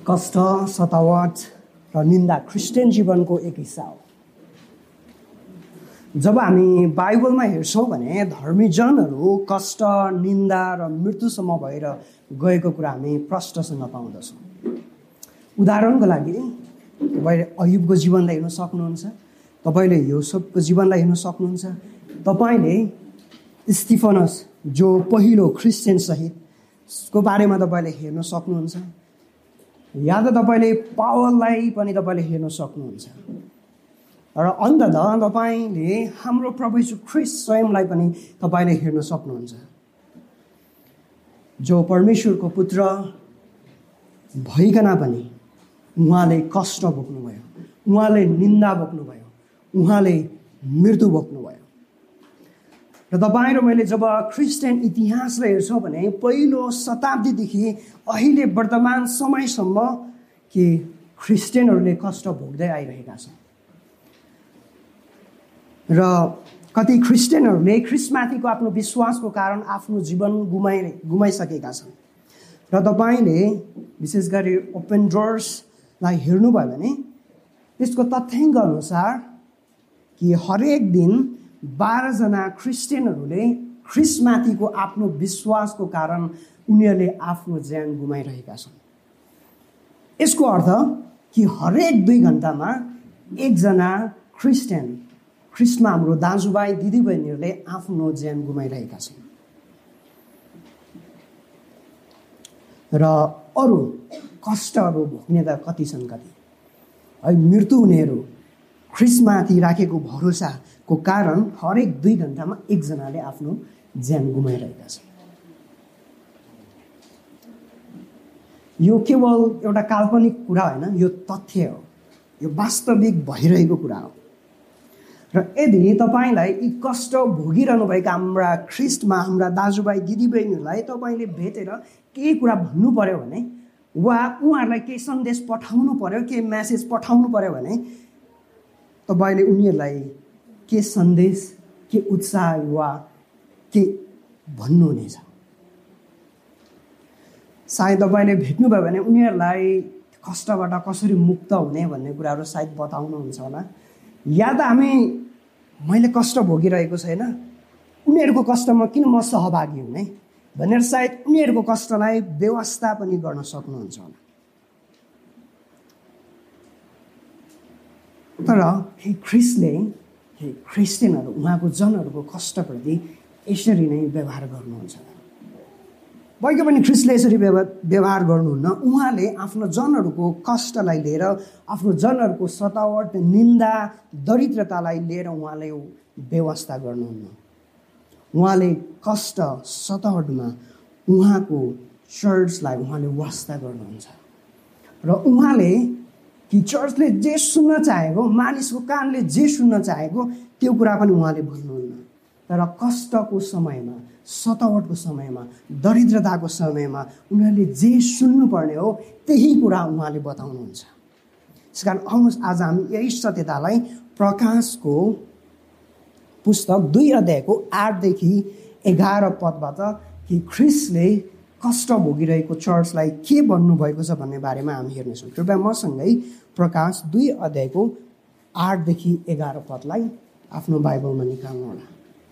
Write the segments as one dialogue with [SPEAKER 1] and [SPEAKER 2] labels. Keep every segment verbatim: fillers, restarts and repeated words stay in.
[SPEAKER 1] कष्ट, सतावट र निन्दा क्रिस्चियन जीवनको एक हिस्सा हो। जब हामी बाइबलमा हेर्छौँ भने धर्मीजनहरू कष्ट, निन्दा र मृत्युसम्म भएर गएको कुरा हामी प्रष्टसँग पाउँदछौँ। उदाहरणको लागि तपाईँले अयुबको जीवनलाई हेर्न सक्नुहुन्छ, तपाईँले योसेफको जीवनलाई हेर्न सक्नुहुन्छ, तपाईँले स्टिफनस जो पहिलो क्रिस्चियन शहीदको बारेमा तपाईँले हेर्न सक्नुहुन्छ, या त तपाईँले पावललाई पनि तपाईँले हेर्न सक्नुहुन्छ र अन्ततः तपाईँले हाम्रो प्रभु यीशु ख्रीष्ट स्वयंलाई पनि तपाईँले हेर्न सक्नुहुन्छ, जो परमेश्वरको पुत्र भइकन पनि उहाँले कष्ट भोग्नुभयो, उहाँले निन्दा भोग्नुभयो, उहाँले मृत्यु भोग्नुभयो। र तपाईँ र मैले जब क्रिस्चियन इतिहासलाई हेर्छौँ भने पहिलो शताब्दीदेखि अहिले वर्तमान समयसम्म कि क्रिस्चियनहरूले कष्ट भोग्दै आइरहेका छन् र कति क्रिस्चियनहरूले ख्रिस्टमाथिको आफ्नो विश्वासको कारण आफ्नो जीवन गुमाइ गुमाइसकेका छन्। र तपाईँले विशेष गरी ओपन डोर्सलाई हेर्नुभयो भने त्यसको तथ्याङ्क अनुसार कि हरेक दिन बाह्रजना क्रिस्चियनहरूले ख्रिस्टमाथिको आफ्नो विश्वासको कारण उनीहरूले आफ्नो ज्यान गुमाइरहेका छन्। यसको अर्थ कि हरेक दुई घन्टामा एकजना क्रिस्चियन ख्रिस्टमा हाम्रो दाजुभाइ दिदीबहिनीहरूले आफ्नो ज्यान गुमाइरहेका छन्। र अरू कष्टहरू भोग्ने त कति छन् कति है। मृत्यु हुनेहरू ख्रिस्टमाथि राखेको भरोसाको कारण हरेक दुई घन्टामा एकजनाले आफ्नो ज्यान गुमाइरहेका छन्। यो केवल एउटा काल्पनिक कुरा होइन, यो तथ्य हो, यो वास्तविक भइरहेको कुरा हो। र यदि तपाईँलाई यी कष्ट भोगिरहनुभएका हाम्रा ख्रिस्टमा हाम्रा दाजुभाइ दिदीबहिनीहरूलाई तपाईँले भेटेर केही कुरा भन्नु पर्यो भने वा उहाँहरूलाई केही सन्देश पठाउनु पर्यो, केही म्यासेज पठाउनु पर्यो भने तपाईँले उनीहरूलाई के सन्देश, के उत्साह वा के भन्नुहुनेछ? सायद तपाईँले भेट्नुभयो भने उनीहरूलाई कष्टबाट कसरी मुक्त हुने भन्ने कुराहरू सायद बताउनुहुन्छ होला। या त हामी मैले कष्ट भोगिरहेको छैन, उनीहरूको कष्टमा किन म सहभागी हुने भनेर सायद उनीहरूको कष्टलाई व्यवस्था पनि गर्न सक्नुहुन्छ होला। तर हे ख्रिस्टले, हे क्रिस्चियनहरू उहाँको जनहरूको कष्टप्रति यसरी नै व्यवहार गर्नुहुन्छ। पक्कै पनि ख्रिस्टले यसरी व्यवहार गर्नुहुन्न। उहाँले आफ्नो जनहरूको कष्टलाई लिएर, आफ्नो जनहरूको सतावट, निन्दा, दरिद्रतालाई लिएर उहाँले व्यवस्था गर्नुहुन्न। उहाँले कष्ट, सतावटमा उहाँको चर्चलाई उहाँले वास्ता गर्नुहुन्छ र उहाँले कि चर्चले जे सुन्न चाहेको, मानिसको कानले जे सुन्न चाहेको त्यो कुरा पनि उहाँले भन्नुहुन्न। तर कष्टको समयमा, सतावटको समयमा, दरिद्रताको समयमा उनीहरूले जे सुन्नुपर्ने हो त्यही कुरा उहाँले बताउनुहुन्छ। त्यस कारण आउनुहोस् आज हामी यही सत्यतालाई प्रकाशको पुस्तक दुई अध्यायको आठदेखि एघार पदबाट कि ख्रिस्टले कष्ट भोगिरहेको चर्चलाई के भन्नुभएको छ भन्ने बारेमा हामी हेर्नेछौँ। कृपया मसँगै प्रकाश दुई अध्यायको आठदेखि एघार पदलाई आफ्नो बाइबलमा निकाल्नु होला।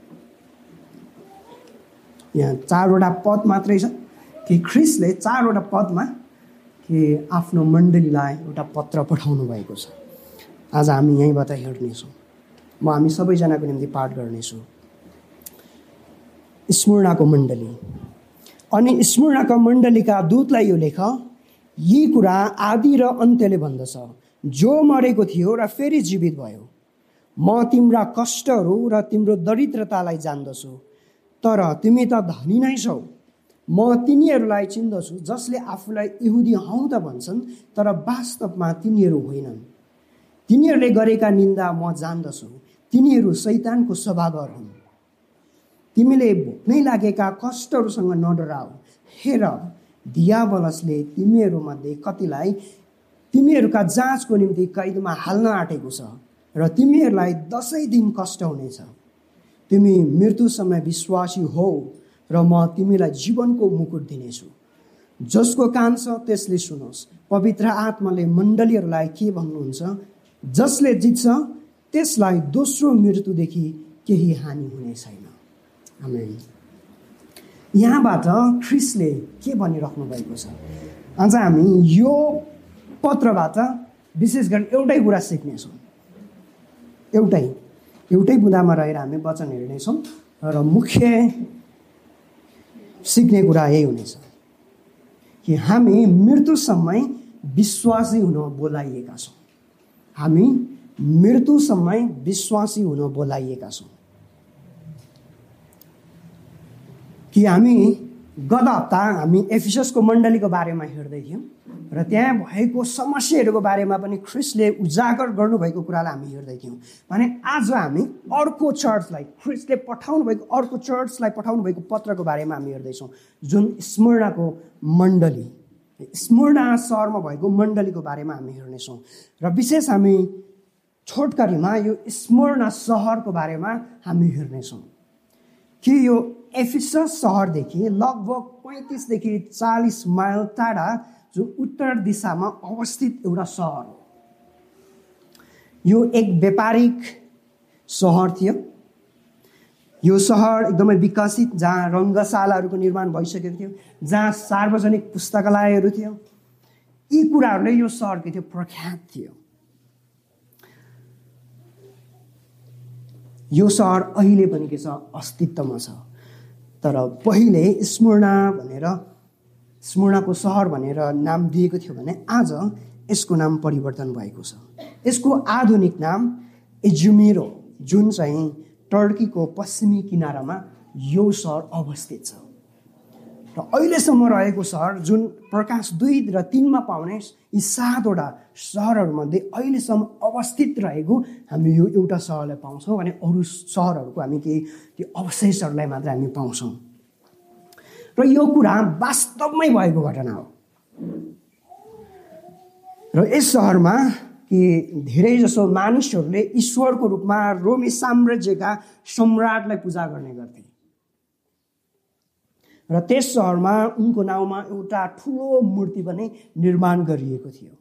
[SPEAKER 1] यहाँ चारवटा पद मात्रै छ कि ख्रिस्टले चारवटा पदमा कि आफ्नो मण्डलीलाई एउटा पत्र पठाउनु भएको छ। आज हामी यहीँबाट हेर्नेछौँ। म हामी सबैजनाको निम्ति पाठ गर्नेछौँ। स्मुर्नाको मण्डली। अनि स्मुर्नाका मण्डलीका दूतलाई यो लेख, यी कुरा आदि र अन्त्यले भन्दछ, जो मरेको थियो र फेरि जीवित भयो। म तिम्रा कष्टहरू र तिम्रो दरिद्रतालाई जान्दछु, तर तिमी त धनी नै छौ। म तिनीहरूलाई चिन्दछु जसले आफूलाई यहुदी हौँ त भन्छन्, तर वास्तवमा तिनीहरू होइनन्। तिनीहरूले गरेका निन्दा म जान्दछु, तिनीहरू शैतानको सभागार हुन्। तिमीले भोग्नै लागेका कष्टहरूसँग नडराऊ। हेर, दियाबलसले तिमीहरूमध्ये कतिलाई तिमीहरूका जाँचको निम्ति कैदमा हाल्न आँटेको छ र तिमीहरूलाई दसैँ दिन कष्ट हुनेछ। तिमी मृत्यु समय विश्वासी हौ र म तिमीलाई जीवनको मुकुट दिनेछु। जसको कान छ त्यसले सुनोस्। पवित्र आत्माले मण्डलीहरूलाई के भन्नुहुन्छ? जसले जित्छ त्यसलाई दोस्रो मृत्युदेखि केही हानि हुने छैन। आमेन। यहाँबाट ख्रिस्टले के भनिराख्नु भएको छ? आज हामी यो पत्रबाट विशेष गरी एउटै कुरा सिक्नेछौँ। एउटै एउटै बुँदामा रहेर हामी वचन हेर्नेछौँ र मुख्य सिक्ने कुरा यही हुनेछ कि हामी मृत्युसम्म विश्वासी हुन बोलाइएका छौँ। हामी मृत्युसम्म विश्वासी हुन बोलाइएका छौँ। कि हामी गत हप्ता हामी एफिससको मण्डलीको बारेमा हेर्दै थियौँ र त्यहाँ भएको समस्याहरूको बारेमा पनि ख्रिस्टले उजागर गर्नुभएको कुरालाई हामी हेर्दै थियौँ। भने आज हामी अर्को चर्चलाई, ख्रिस्टले पठाउनु भएको अर्को चर्चलाई पठाउनु भएको पत्रको बारेमा हामी हेर्दैछौँ, जुन स्मुर्नाको मण्डली, स्मुर्ना सहरमा भएको मण्डलीको बारेमा हामी हेर्नेछौँ। र विशेष हामी छोटकरीमा यो स्मुर्ना सहरको बारेमा हामी हेर्नेछौँ कि यो एफिसस सहरदेखि लगभग पैँतिसदेखि चालिस माइल टाढा जुन उत्तर दिशामा अवस्थित एउटा सहर हो। यो एक व्यापारिक सहर थियो। यो सहर एकदमै विकसित, जहाँ रङ्गशालाहरूको निर्माण भइसकेको थियो, जहाँ सार्वजनिक पुस्तकालयहरू थियो। यी कुराहरूले यो सहर के थियो? प्रख्यात थियो। यो सहर अहिले पनि के छ? अस्तित्वमा छ। तर पहिले स्मुर्ना भनेर, स्मुर्नाको सहर भनेर नाम दिएको थियो भने आज यसको नाम परिवर्तन भएको छ। यसको आधुनिक नाम इजुमिर हो, जुन चाहिँ टर्कीको पश्चिमी किनारामा यो सहर अवस्थित छ। र अहिलेसम्म रहेको सहर, जुन प्रकाश दुई र तिनमा पाउने यी सातवटा सहरहरूमध्ये अहिलेसम्म अवस्थित रहेको हामी यो एउटा सहरलाई पाउँछौँ भने अरू सहरहरूको हामी केही त्यो अवशेषहरूलाई मात्र हामी पाउँछौँ। र यो कुरा वास्तवमै भएको घटना हो। र यस सहरमा कि धेरै जसो मानिसहरूले ईश्वरको रूपमा रोमी साम्राज्यका सम्राटलाई पूजा गर्ने गर्थे। र त्यस सहरमा उनको नाउँमा एउटा ठुलो मूर्ति पनि निर्माण गरिएको थियो।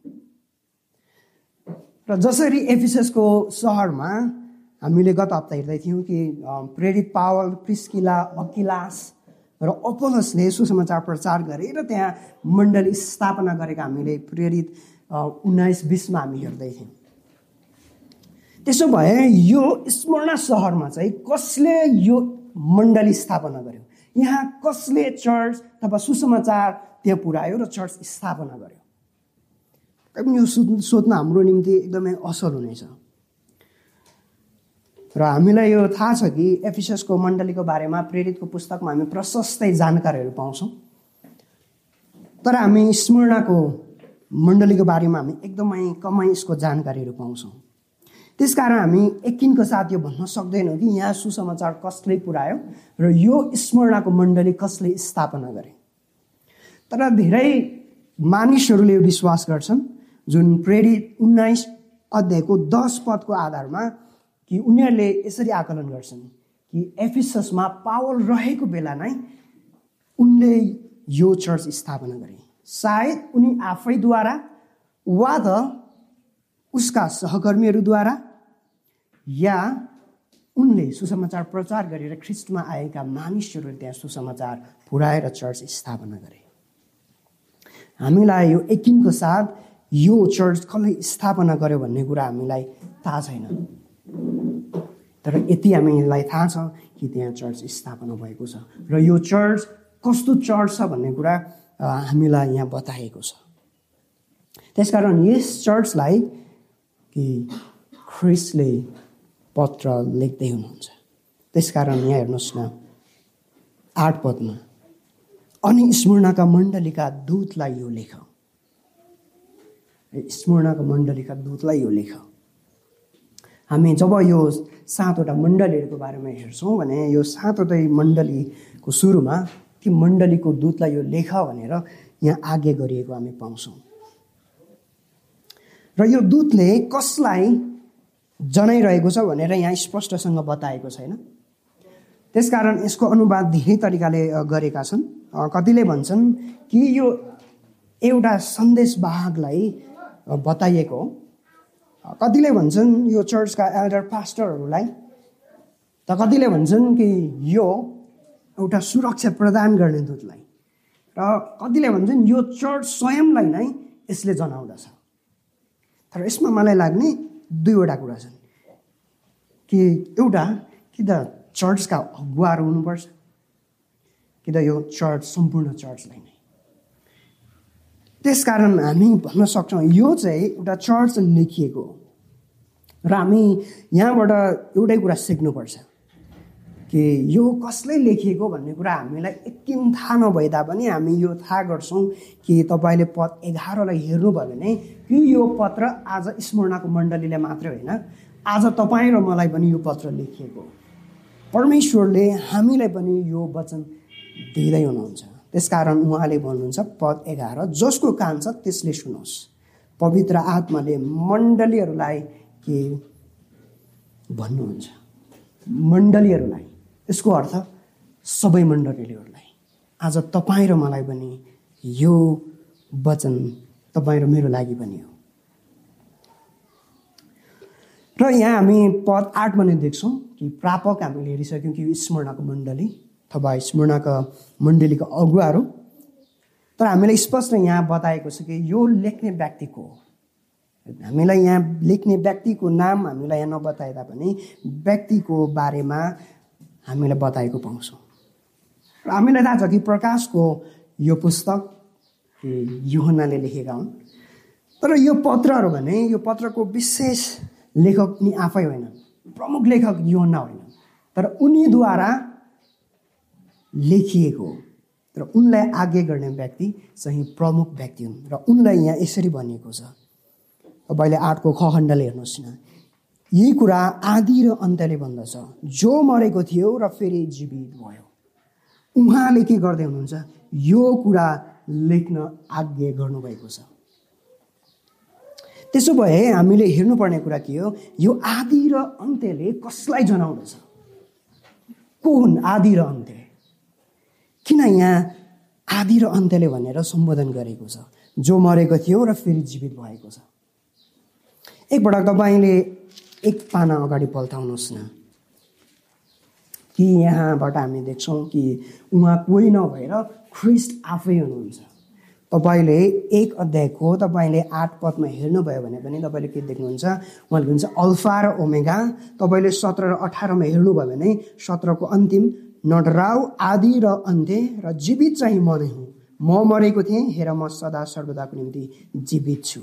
[SPEAKER 1] र जसरी एफिससको सहरमा हामीले गत हप्ता हेर्दै थियौँ कि प्रेरित पावल, प्रिस्किला, अकिलास र अपोलोसले सुसमाचार प्रचार गरेर त्यहाँ मण्डली स्थापना गरेका हामीले प्रेरित उन्नाइस बिसमा हामी हेर्दै थियौँ। त्यसो भए यो स्मुर्ना सहरमा चाहिँ कसले यो मण्डली स्थापना गर्यो? यहाँ कसले चर्च अथवा सुसमाचार त्यहाँ पुर्यायो र चर्च स्थापना गर्यो? यो सोध्न हाम्रो निम्ति एकदमै असल हुनेछ। र हामीलाई यो थाहा छ कि एफिससको मण्डलीको बारेमा प्रेरितको पुस्तकमा हामी प्रशस्तै जानकारीहरू पाउँछौँ। तर हामी स्मुर्नाको मण्डलीको बारेमा हामी एकदमै कमै यसको जानकारीहरू पाउँछौँ। त्यसकारण हामी यकिनको साथ यो भन्न सक्दैनौँ कि यहाँ सुसमाचार कसले पुर्यायो र यो स्मुर्नाको मण्डली कसले स्थापना गरे। तर धेरै मानिसहरूले यो विश्वास गर्छन्, जुन प्रेरित उन्नाइस अध्यायको दस पदको आधारमा, कि उनीहरूले यसरी आकलन गर्छन् कि एफिससमा पावल रहेको बेला नै उनले यो चर्च स्थापना गरे। सायद उनी आफैद्वारा वा त उसका सहकर्मीहरूद्वारा, या उनले सुसमाचार प्रचार गरेर ख्रिस्टमा आएका मानिसहरूले त्यहाँ सुसमाचार पुर्याएर चर्च स्थापना गरे। हामीलाई यो यकिनको साथ यो चर्च कसले स्थापना गर्यो भन्ने कुरा हामीलाई थाहा छैन। तर यति हामीलाई थाहा छ कि त्यहाँ चर्च स्थापना भएको छ र यो चर्च कस्तो चर्च छ भन्ने कुरा हामीलाई यहाँ बताएको छ। त्यसकारण यस चर्चलाई कि ख्रिस्टले पत्र लेख्दै हुनुहुन्छ। त्यसकारण यहाँ हेर्नुहोस् न, आठ पदमा, अनि स्मुर्नाका मण्डलीका दूतलाई यो लेख। स्मुर्नाका मण्डलीका दूतलाई यो लेख। हामी जब यो सातवटा मण्डलीहरूको बारेमा हेर्छौँ भने यो सातवटा मण्डलीको सुरुमा ती मण्डलीको दूतलाई यो लेख भनेर यहाँ आज्ञा गरिएको हामी पाउँछौँ। र यो दूतले कसलाई जनाइरहेको छ भनेर यहाँ स्पष्टसँग बताएको छैन। त्यसकारण यसको अनुवाद धेरै तरिकाले गरेका छन्। कतिले भन्छन् कि यो एउटा सन्देशवाहकलाई बताइएको हो। कतिले भन्छन् यो चर्चका एल्डर पास्टरहरूलाई, त कतिले भन्छन् कि यो एउटा सुरक्षा प्रदान गर्ने दूतलाई, र कतिले भन्छन् यो चर्च स्वयंलाई नै यसले जनाउँदछ। तर यसमा मलाई लाग्ने दुईवटा कुरा छन् कि एउटा कि त चर्चका अगुवाहरू हुनुपर्छ, कि त यो चर्च सम्पूर्ण चर्चलाई नै। त्यसकारण हामी भन्न सक्छौँ यो चाहिँ एउटा चर्च लेखिएको हो। र हामी यहाँबाट एउटै कुरा सिक्नुपर्छ कि यो कसले लेखिएको भन्ने कुरा हामीलाई यकिन थाहा नभए तापनि हामी यो थाहा गर्छौँ कि तपाईँले पद एघारलाई हेर्नुभयो भने कि यो पत्र आज स्मरणको मण्डलीले मात्रै होइन, आज तपाईँ र मलाई पनि यो पत्र लेखिएको। परमेश्वरले हामीलाई पनि यो वचन दिँदै हुनुहुन्छ। त्यसकारण उहाँले भन्नुहुन्छ पद एघार, जसको कान छ त्यसले सुनोस्। पवित्र आत्माले मण्डलीहरूलाई के भन्नुहुन्छ? मण्डलीहरूलाई, यसको अर्थ सबै मण्डलीहरूलाई। आज तपाईँ र मलाई पनि यो वचन तपाईँ र मेरो लागि पनि हो। र यहाँ हामी पद आठमा नै देख्छौँ कि प्रापक हामीले हेरिसक्यौँ कि स्मरणको मण्डली अथवा स्मरणका मण्डलीका अगुवाहरू। तर हामीलाई स्पष्ट यहाँ बताएको छ कि यो लेख्ने व्यक्तिको, हामीलाई यहाँ लेख्ने व्यक्तिको नाम हामीलाई यहाँ नबताए तापनि व्यक्तिको बारेमा हामीलाई बताएको पाउँछौँ। र हामीलाई थाहा छ कि प्रकाशको यो पुस्तक यूहन्नाले लेखेका हुन्। तर यो पत्रहरू भने यो पत्रको विशेष लेखक नि आफै होइन, प्रमुख लेखक यूहन्ना होइन, तर उनीद्वारा लेखिएको हो। तर उनलाई आज्ञा गर्ने व्यक्ति चाहिँ प्रमुख व्यक्ति हुन्। र उनलाई यहाँ यसरी भनिएको छ, तपाईँले आठको ख खण्डले हेर्नुहोस् न, यही कुरा आदि र अन्त्यले भन्दछ, जो मरेको थियो र फेरि जीवित भयो। उहाँले के गर्दै हुनुहुन्छ? यो कुरा लेख्न आज्ञा गर्नुभएको छ। त्यसो भए हामीले हेर्नुपर्ने कुरा के हो? यो आदि र अन्त्यले कसलाई जनाउँदछ? को हुन् आदि र अन्त्य? किन यहाँ आदि र अन्त्यले भनेर सम्बोधन गरेको छ? जो मरेको थियो र फेरि जीवित भएको छ। एकपटक तपाईँले एक पाना अगाडि पल्टाउनुहोस् न, कि यहाँबाट हामी देख्छौँ कि उहाँ कोही नभएर ख्रिस्ट आफै हुनुहुन्छ। तपाईँले एक अध्यायको तपाईँले आठ पदमा हेर्नुभयो भने पनि तपाईँले के देख्नुहुन्छ? उहाँले भन्छ अल्फा र ओमेगा। तपाईँले सत्र र अठारमा हेर्नुभयो भने सत्रको अन्तिम, नडराउ आदि र अन्त्य र जीवित चाहिँ म नै हुँ। म मरेको थिएँ, हेर म सदा सर्वदाको निम्ति जीवित छु।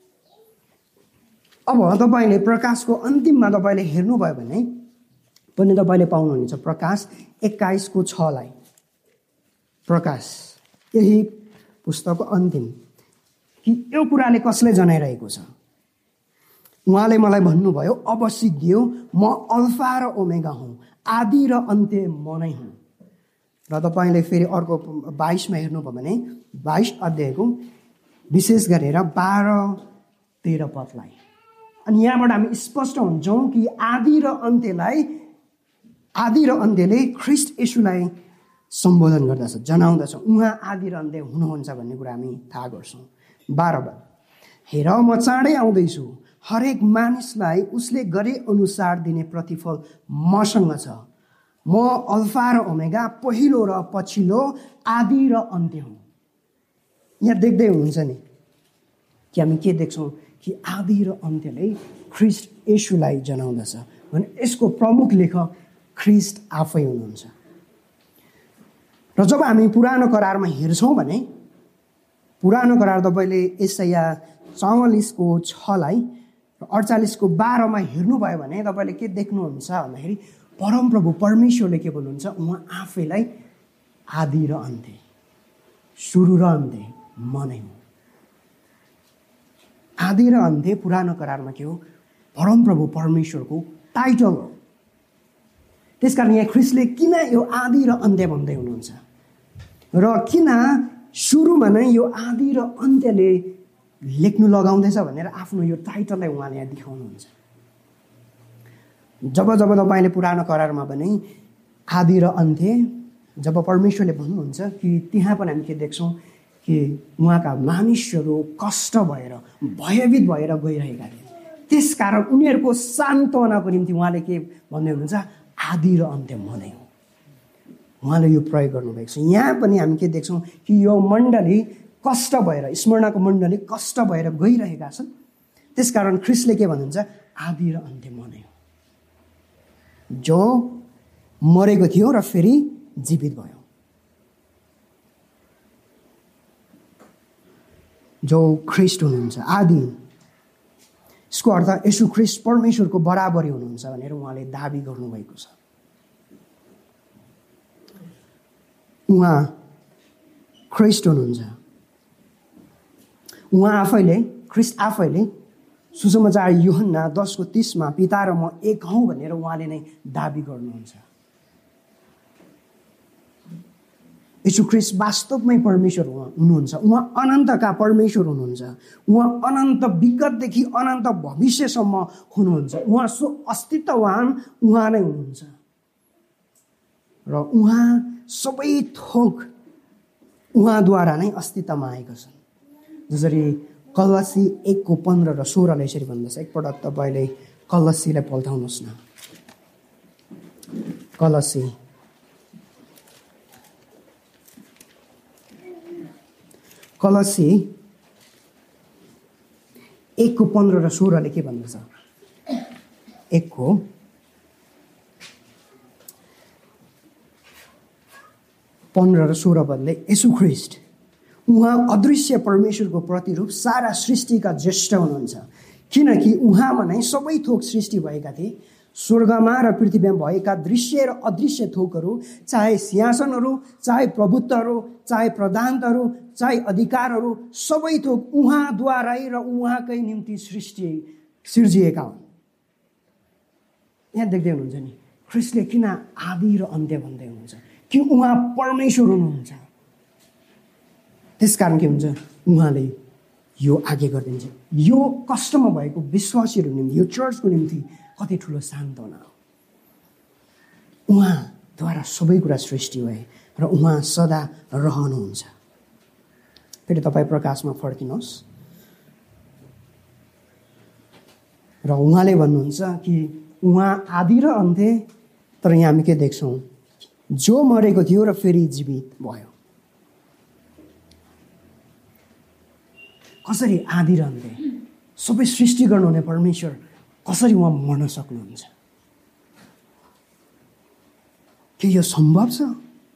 [SPEAKER 1] अब तपाईँले प्रकाशको अन्तिममा तपाईँले हेर्नुभयो भने पनि तपाईँले पाउनुहुनेछ प्रकाश एक्काइसको छलाई। प्रकाश यही पुस्तकको अन्तिम कि यो कुराले कसले जनाइरहेको छ? उहाँले मलाई भन्नुभयो अब सिद्धियो, म अल्फा र ओमेगा हुँ, आदि र अन्त्य म नै हुँ। र तपाईँले फेरि अर्को बाइसमा हेर्नुभयो भने बाइस अध्यायको विशेष गरेर बाह्र तेह्र पदलाई, अनि यहाँबाट हामी स्पष्ट हुन्छौँ कि आदि र अन्त्यलाई, आदि र अन्त्यले ख्रिस्ट येशूलाई सम्बोधन गर्दछ, जनाउँदछ। उहाँ आदि र अन्त्य हुनुहुन्छ भन्ने कुरा हामी थाहा गर्छौँ। बाह्र पद, हेर म चाँडै आउँदैछु, हरेक मानिसलाई उसले गरे अनुसार दिने प्रतिफल मसँग छ। म अल्फा र ओमेगा, पहिलो र पछिल्लो, आदि र अन्त्य हुँ। यहाँ देख्दै हुनुहुन्छ नि कि हामी के देख्छौँ कि आदि र अन्त्यले ख्रिस्ट येशूलाई जनाउँदछ भने यसको प्रमुख लेखक ख्रिस्ट आफै हुनुहुन्छ। र जब हामी पुरानो करारमा हेर्छौँ भने पुरानो करार तपाईँले यशाया चौवालिसको छलाई र अडचालिसको बाह्रमा हेर्नुभयो भने तपाईँले के देख्नुहुन्छ भन्दाखेरि परमप्रभु परमेश्वरले के भन्नुहुन्छ? उहाँ आफैलाई आदि र अन्त्य, सुरु र अन्त्य म नै हुँ। आदि र अन्त्य पुरानो करारमा के हो? परमप्रभु परमेश्वरको टाइटल हो। त्यसकारण यहाँ ख्रिस्टले किन यो आदि र अन्त्य भन्दै हुनुहुन्छ र किन सुरुमा नै यो आदि र अन्त्यले लेख्नु लगाउँदैछ भनेर आफ्नो यो टाइटललाई उहाँले यहाँ देखाउनुहुन्छ। जब जब तपाईँले पुरानो करारमा पनि आदि र अन्त्य जब परमेश्वरले भन्नुहुन्छ कि त्यहाँ पनि हामी के देख्छौँ कि उहाँका मानिसहरू कष्ट भएर भयभीत भएर गइरहेका थिए। त्यसकारण उनीहरूको सान्त्वनाको निम्ति उहाँले के भन्दै हुनुहुन्छ, आदि र अन्त्य म नै हो। उहाँले यो प्रयोग गर्नुभएको छ। यहाँ पनि हामी के देख्छौँ कि यो मण्डली कष्ट भएर, स्मरणको मण्डली कष्ट भएर गइरहेका छन्। त्यसकारण ख्रिस्टले के भन्नुहुन्छ, आदि र अन्त्य म नै हो, जो मरेको थियो र फेरि जीवित भयो, जो ख्रिस्ट हुनुहुन्छ आदि। यसको अर्थ येशू ख्रिस्ट परमेश्वरको बराबरी हुनुहुन्छ भनेर उहाँले दाबी गर्नुभएको छ। उहाँ ख्रिस्ट हुनुहुन्छ। उहाँ आफैले, ख्रिस्ट आफैले सुसमाचार यूहन्ना दसको तीसमा पिता र म एक हौँ भनेर उहाँले नै दाबी गर्नुहुन्छ। येशू ख्रिस्ट वास्तवमै परमेश्वर हुनुहुन्छ। उहाँ अनन्तका परमेश्वर हुनुहुन्छ। उहाँ अनन्त विगतदेखि अनन्त भविष्यसम्म हुनुहुन्छ। उहाँ सो अस्तित्ववान उहाँ नै हुनुहुन्छ र उहाँ सबै थोक उहाँद्वारा नै अस्तित्वमा आएका छन्। जसरी कलसी एकको पन्ध्र र सोह्रले यसरी भन्दछ। एकपटक तपाईँले कलसीलाई पल्टाउनुहोस् न। कलसी कलसी एकको पन्ध्र र सोह्रले के भन्दछ? एकको पन्ध्र र सोह्र पदले येशू ख्रिस्ट उहाँ अदृश्य परमेश्वरको प्रतिरूप, सारा सृष्टिका ज्येष्ठ हुनुहुन्छ, किनकि उहाँमा नै सबै थोक सृष्टि भएका थिए। स्वर्गमा र पृथ्वीमा भएका दृश्य र अदृश्य थोकहरू, चाहे सिंहासनहरू, चाहे प्रभुत्वहरू, चाहे प्रधानहरू, चाहे अधिकारहरू, सबै थोक उहाँद्वारै र उहाँकै निम्ति सृष्टि सिर्जिएका हुन्। यहाँ देख्दै हुनुहुन्छ नि, ख्रिस्टले किन आदि र अन्त्य भन्दै हुनुहुन्छ? कि उहाँ परमेश्वर हुनुहुन्छ। त्यसकारण के हुन्छ, उहाँले यो आगे गरिदिन्छ। यो कष्टमा भएको विश्वासीहरूको निम्ति, यो चर्चको निम्ति कति ठुलो सान्त्वना हो। उहाँद्वारा सबै कुरा सृष्टि भए र उहाँ सदा रहनुहुन्छ। फेरि तपाईँ प्रकाशमा फर्किनुहोस् र उहाँले भन्नुहुन्छ कि उहाँ आदि र अन्त्य। तर यहाँ हामी के देख्छौँ, जो मरेको थियो र फेरि जीवित भयो। कसरी आदि र अन्त्य? सबै सृष्टि गर्नुहुने परमेश्वर कसरी उहाँ मर्न सक्नुहुन्छ? के यो सम्भव छ?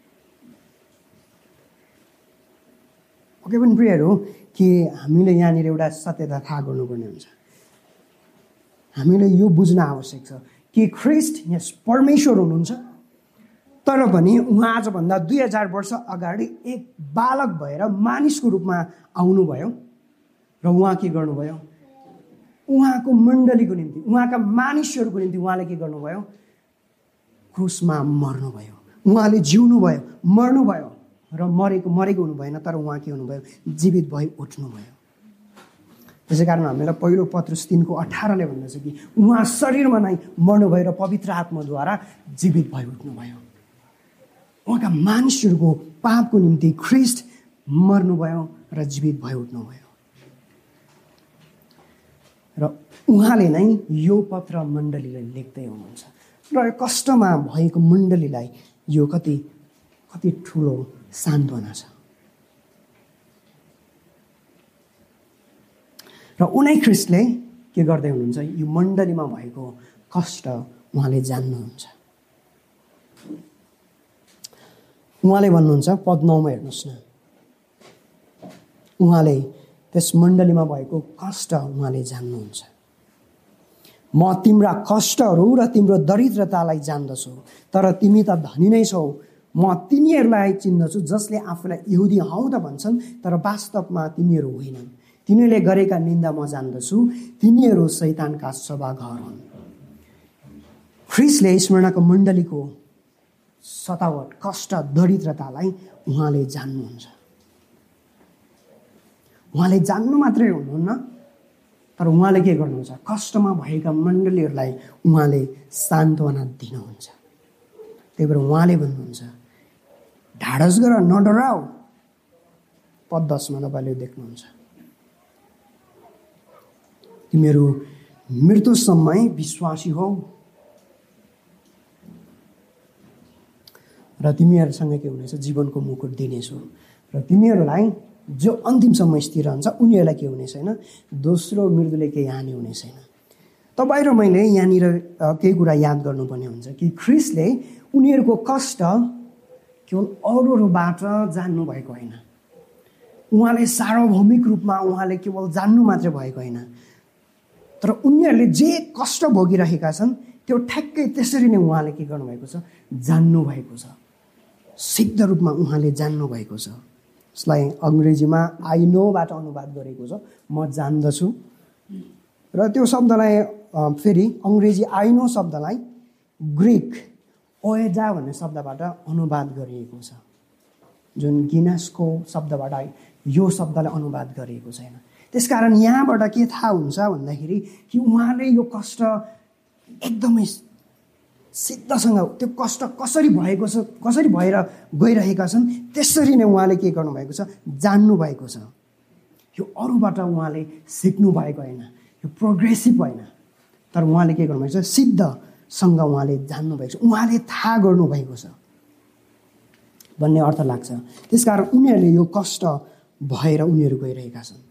[SPEAKER 1] ओके पनि प्रियहरू, कि हामीले यहाँनिर एउटा सत्यता थाहा गर्नुपर्ने हुन्छ। हामीले यो बुझ्न आवश्यक छ कि ख्रिस्ट यस परमेश्वर हुनुहुन्छ, तर पनि उहाँ आजभन्दा दुई हजार वर्ष अगाडि एक बालक भएर मानिसको रूपमा आउनुभयो र उहाँ के गर्नुभयो? उहाँको मण्डलीको निम्ति, उहाँका मानिसहरूको निम्ति उहाँले के गर्नुभयो? क्रुसमा मर्नुभयो। उहाँले जिउनुभयो, मर्नुभयो र मरेको मरेको हुनु भएन, तर उहाँ के हुनुभयो? जीवित भई उठ्नुभयो। त्यसै कारण हामीलाई पहिलो पत्रुस तीनको अठारले भन्दछ कि उहाँ शरीरमा नै मर्नुभयो र पवित्र आत्माद्वारा जीवित भई उठ्नुभयो। उहाँका मानिसहरूको पापको निम्ति ख्रिस्ट मर्नुभयो र जीवित भई उठ्नुभयो। र उहाँले नै यो पत्र मण्डलीलाई लेख्दै हुनुहुन्छ र यो कष्टमा भएको मण्डलीलाई यो कति कति ठुलो सान्त्वना छ। र उनै ख्रिस्टले के गर्दै हुनुहुन्छ? यो मण्डलीमा भएको कष्ट उहाँले जान्नुहुन्छ। उहाँले भन्नुहुन्छ, पद नौमा हेर्नुहोस् न, उहाँले त्यस मण्डलीमा भएको कष्ट उहाँले जान्नुहुन्छ। म तिम्रा कष्टहरू र तिम्रो दरिद्रतालाई जान्दछु, तर तिमी त धनी नै छौ। म तिनीहरूलाई चिन्दछु जसले आफूलाई यहुदी हौ त भन्छन्, तर वास्तवमा तिनीहरू होइनन्। तिनीहरूले गरेका निन्दा म जान्दछु, तिनीहरू शैतानका सभाघर हुन्। ख्रिस्टले स्मरणको मण्डलीको सतावट, कष्ट, दरिद्रतालाई उहाँले जान्नुहुन्छ। उहाँले जान्नु मात्रै हुनुहुन्न, तर उहाँले के गर्नुहुन्छ? कष्टमा भएका मण्डलीहरूलाई उहाँले सान्त्वना दिनुहुन्छ। त्यही भएर उहाँले भन्नुहुन्छ, ढाडस गर, नडराऊ, पद दसमा तपाईँले देख्नुहुन्छ, तिमीहरू मृत्युसम्मै विश्वासी हौ र तिमीहरूसँग के हुनेछ, जीवनको मुकुट दिनेछु र तिमीहरूलाई जो अन्तिमसम्म स्थिर रहन्छ उनीहरूलाई के हुने छैन, दोस्रो मृत्युले केही हानि हुने छैन। तपाईँ र मैले यहाँनिर केही कुरा याद गर्नुपर्ने हुन्छ कि ख्रिस्टले उनीहरूको कष्ट केवल अरूहरूबाट जान्नु भएको होइन, उहाँले सार्वभौमिक रूपमा उहाँले केवल जान्नु मात्रै भएको होइन, तर उनीहरूले जे कष्ट भोगिरहेका छन् त्यो ठ्याक्कै त्यसरी नै उहाँले के गर्नुभएको छ, जान्नु भएको छ, सिद्ध रूपमा उहाँले जान्नु भएको छ। यसलाई अङ्ग्रेजीमा आई नोबाट अनुवाद गरेको छ, म जान्दछु, र त्यो शब्दलाई फेरि अङ्ग्रेजी आई नो शब्दलाई ग्रिक ओएडा भन्ने शब्दबाट अनुवाद गरिएको छ, जुन गिनासको शब्दबाट यो शब्दलाई अनुवाद गरिएको छैन। त्यसकारण यहाँबाट के थाहा हुन्छ भन्दाखेरि कि उहाँले यो कष्ट एकदमै सिद्धसँग त्यो कष्ट कसरी भएको छ, कसरी भएर गइरहेका छन् त्यसरी नै उहाँले के गर्नुभएको छ, जान्नु भएको छ। यो अरूबाट उहाँले सिक्नु भएको होइन, यो प्रोग्रेसिभ होइन, तर उहाँले के गर्नुभएको छ, सिद्धसँग उहाँले जान्नुभएको छ, उहाँले थाहा गर्नुभएको छ भन्ने अर्थ लाग्छ। त्यसकारण उनीहरूले यो कष्ट भएर उनीहरू गइरहेका छन्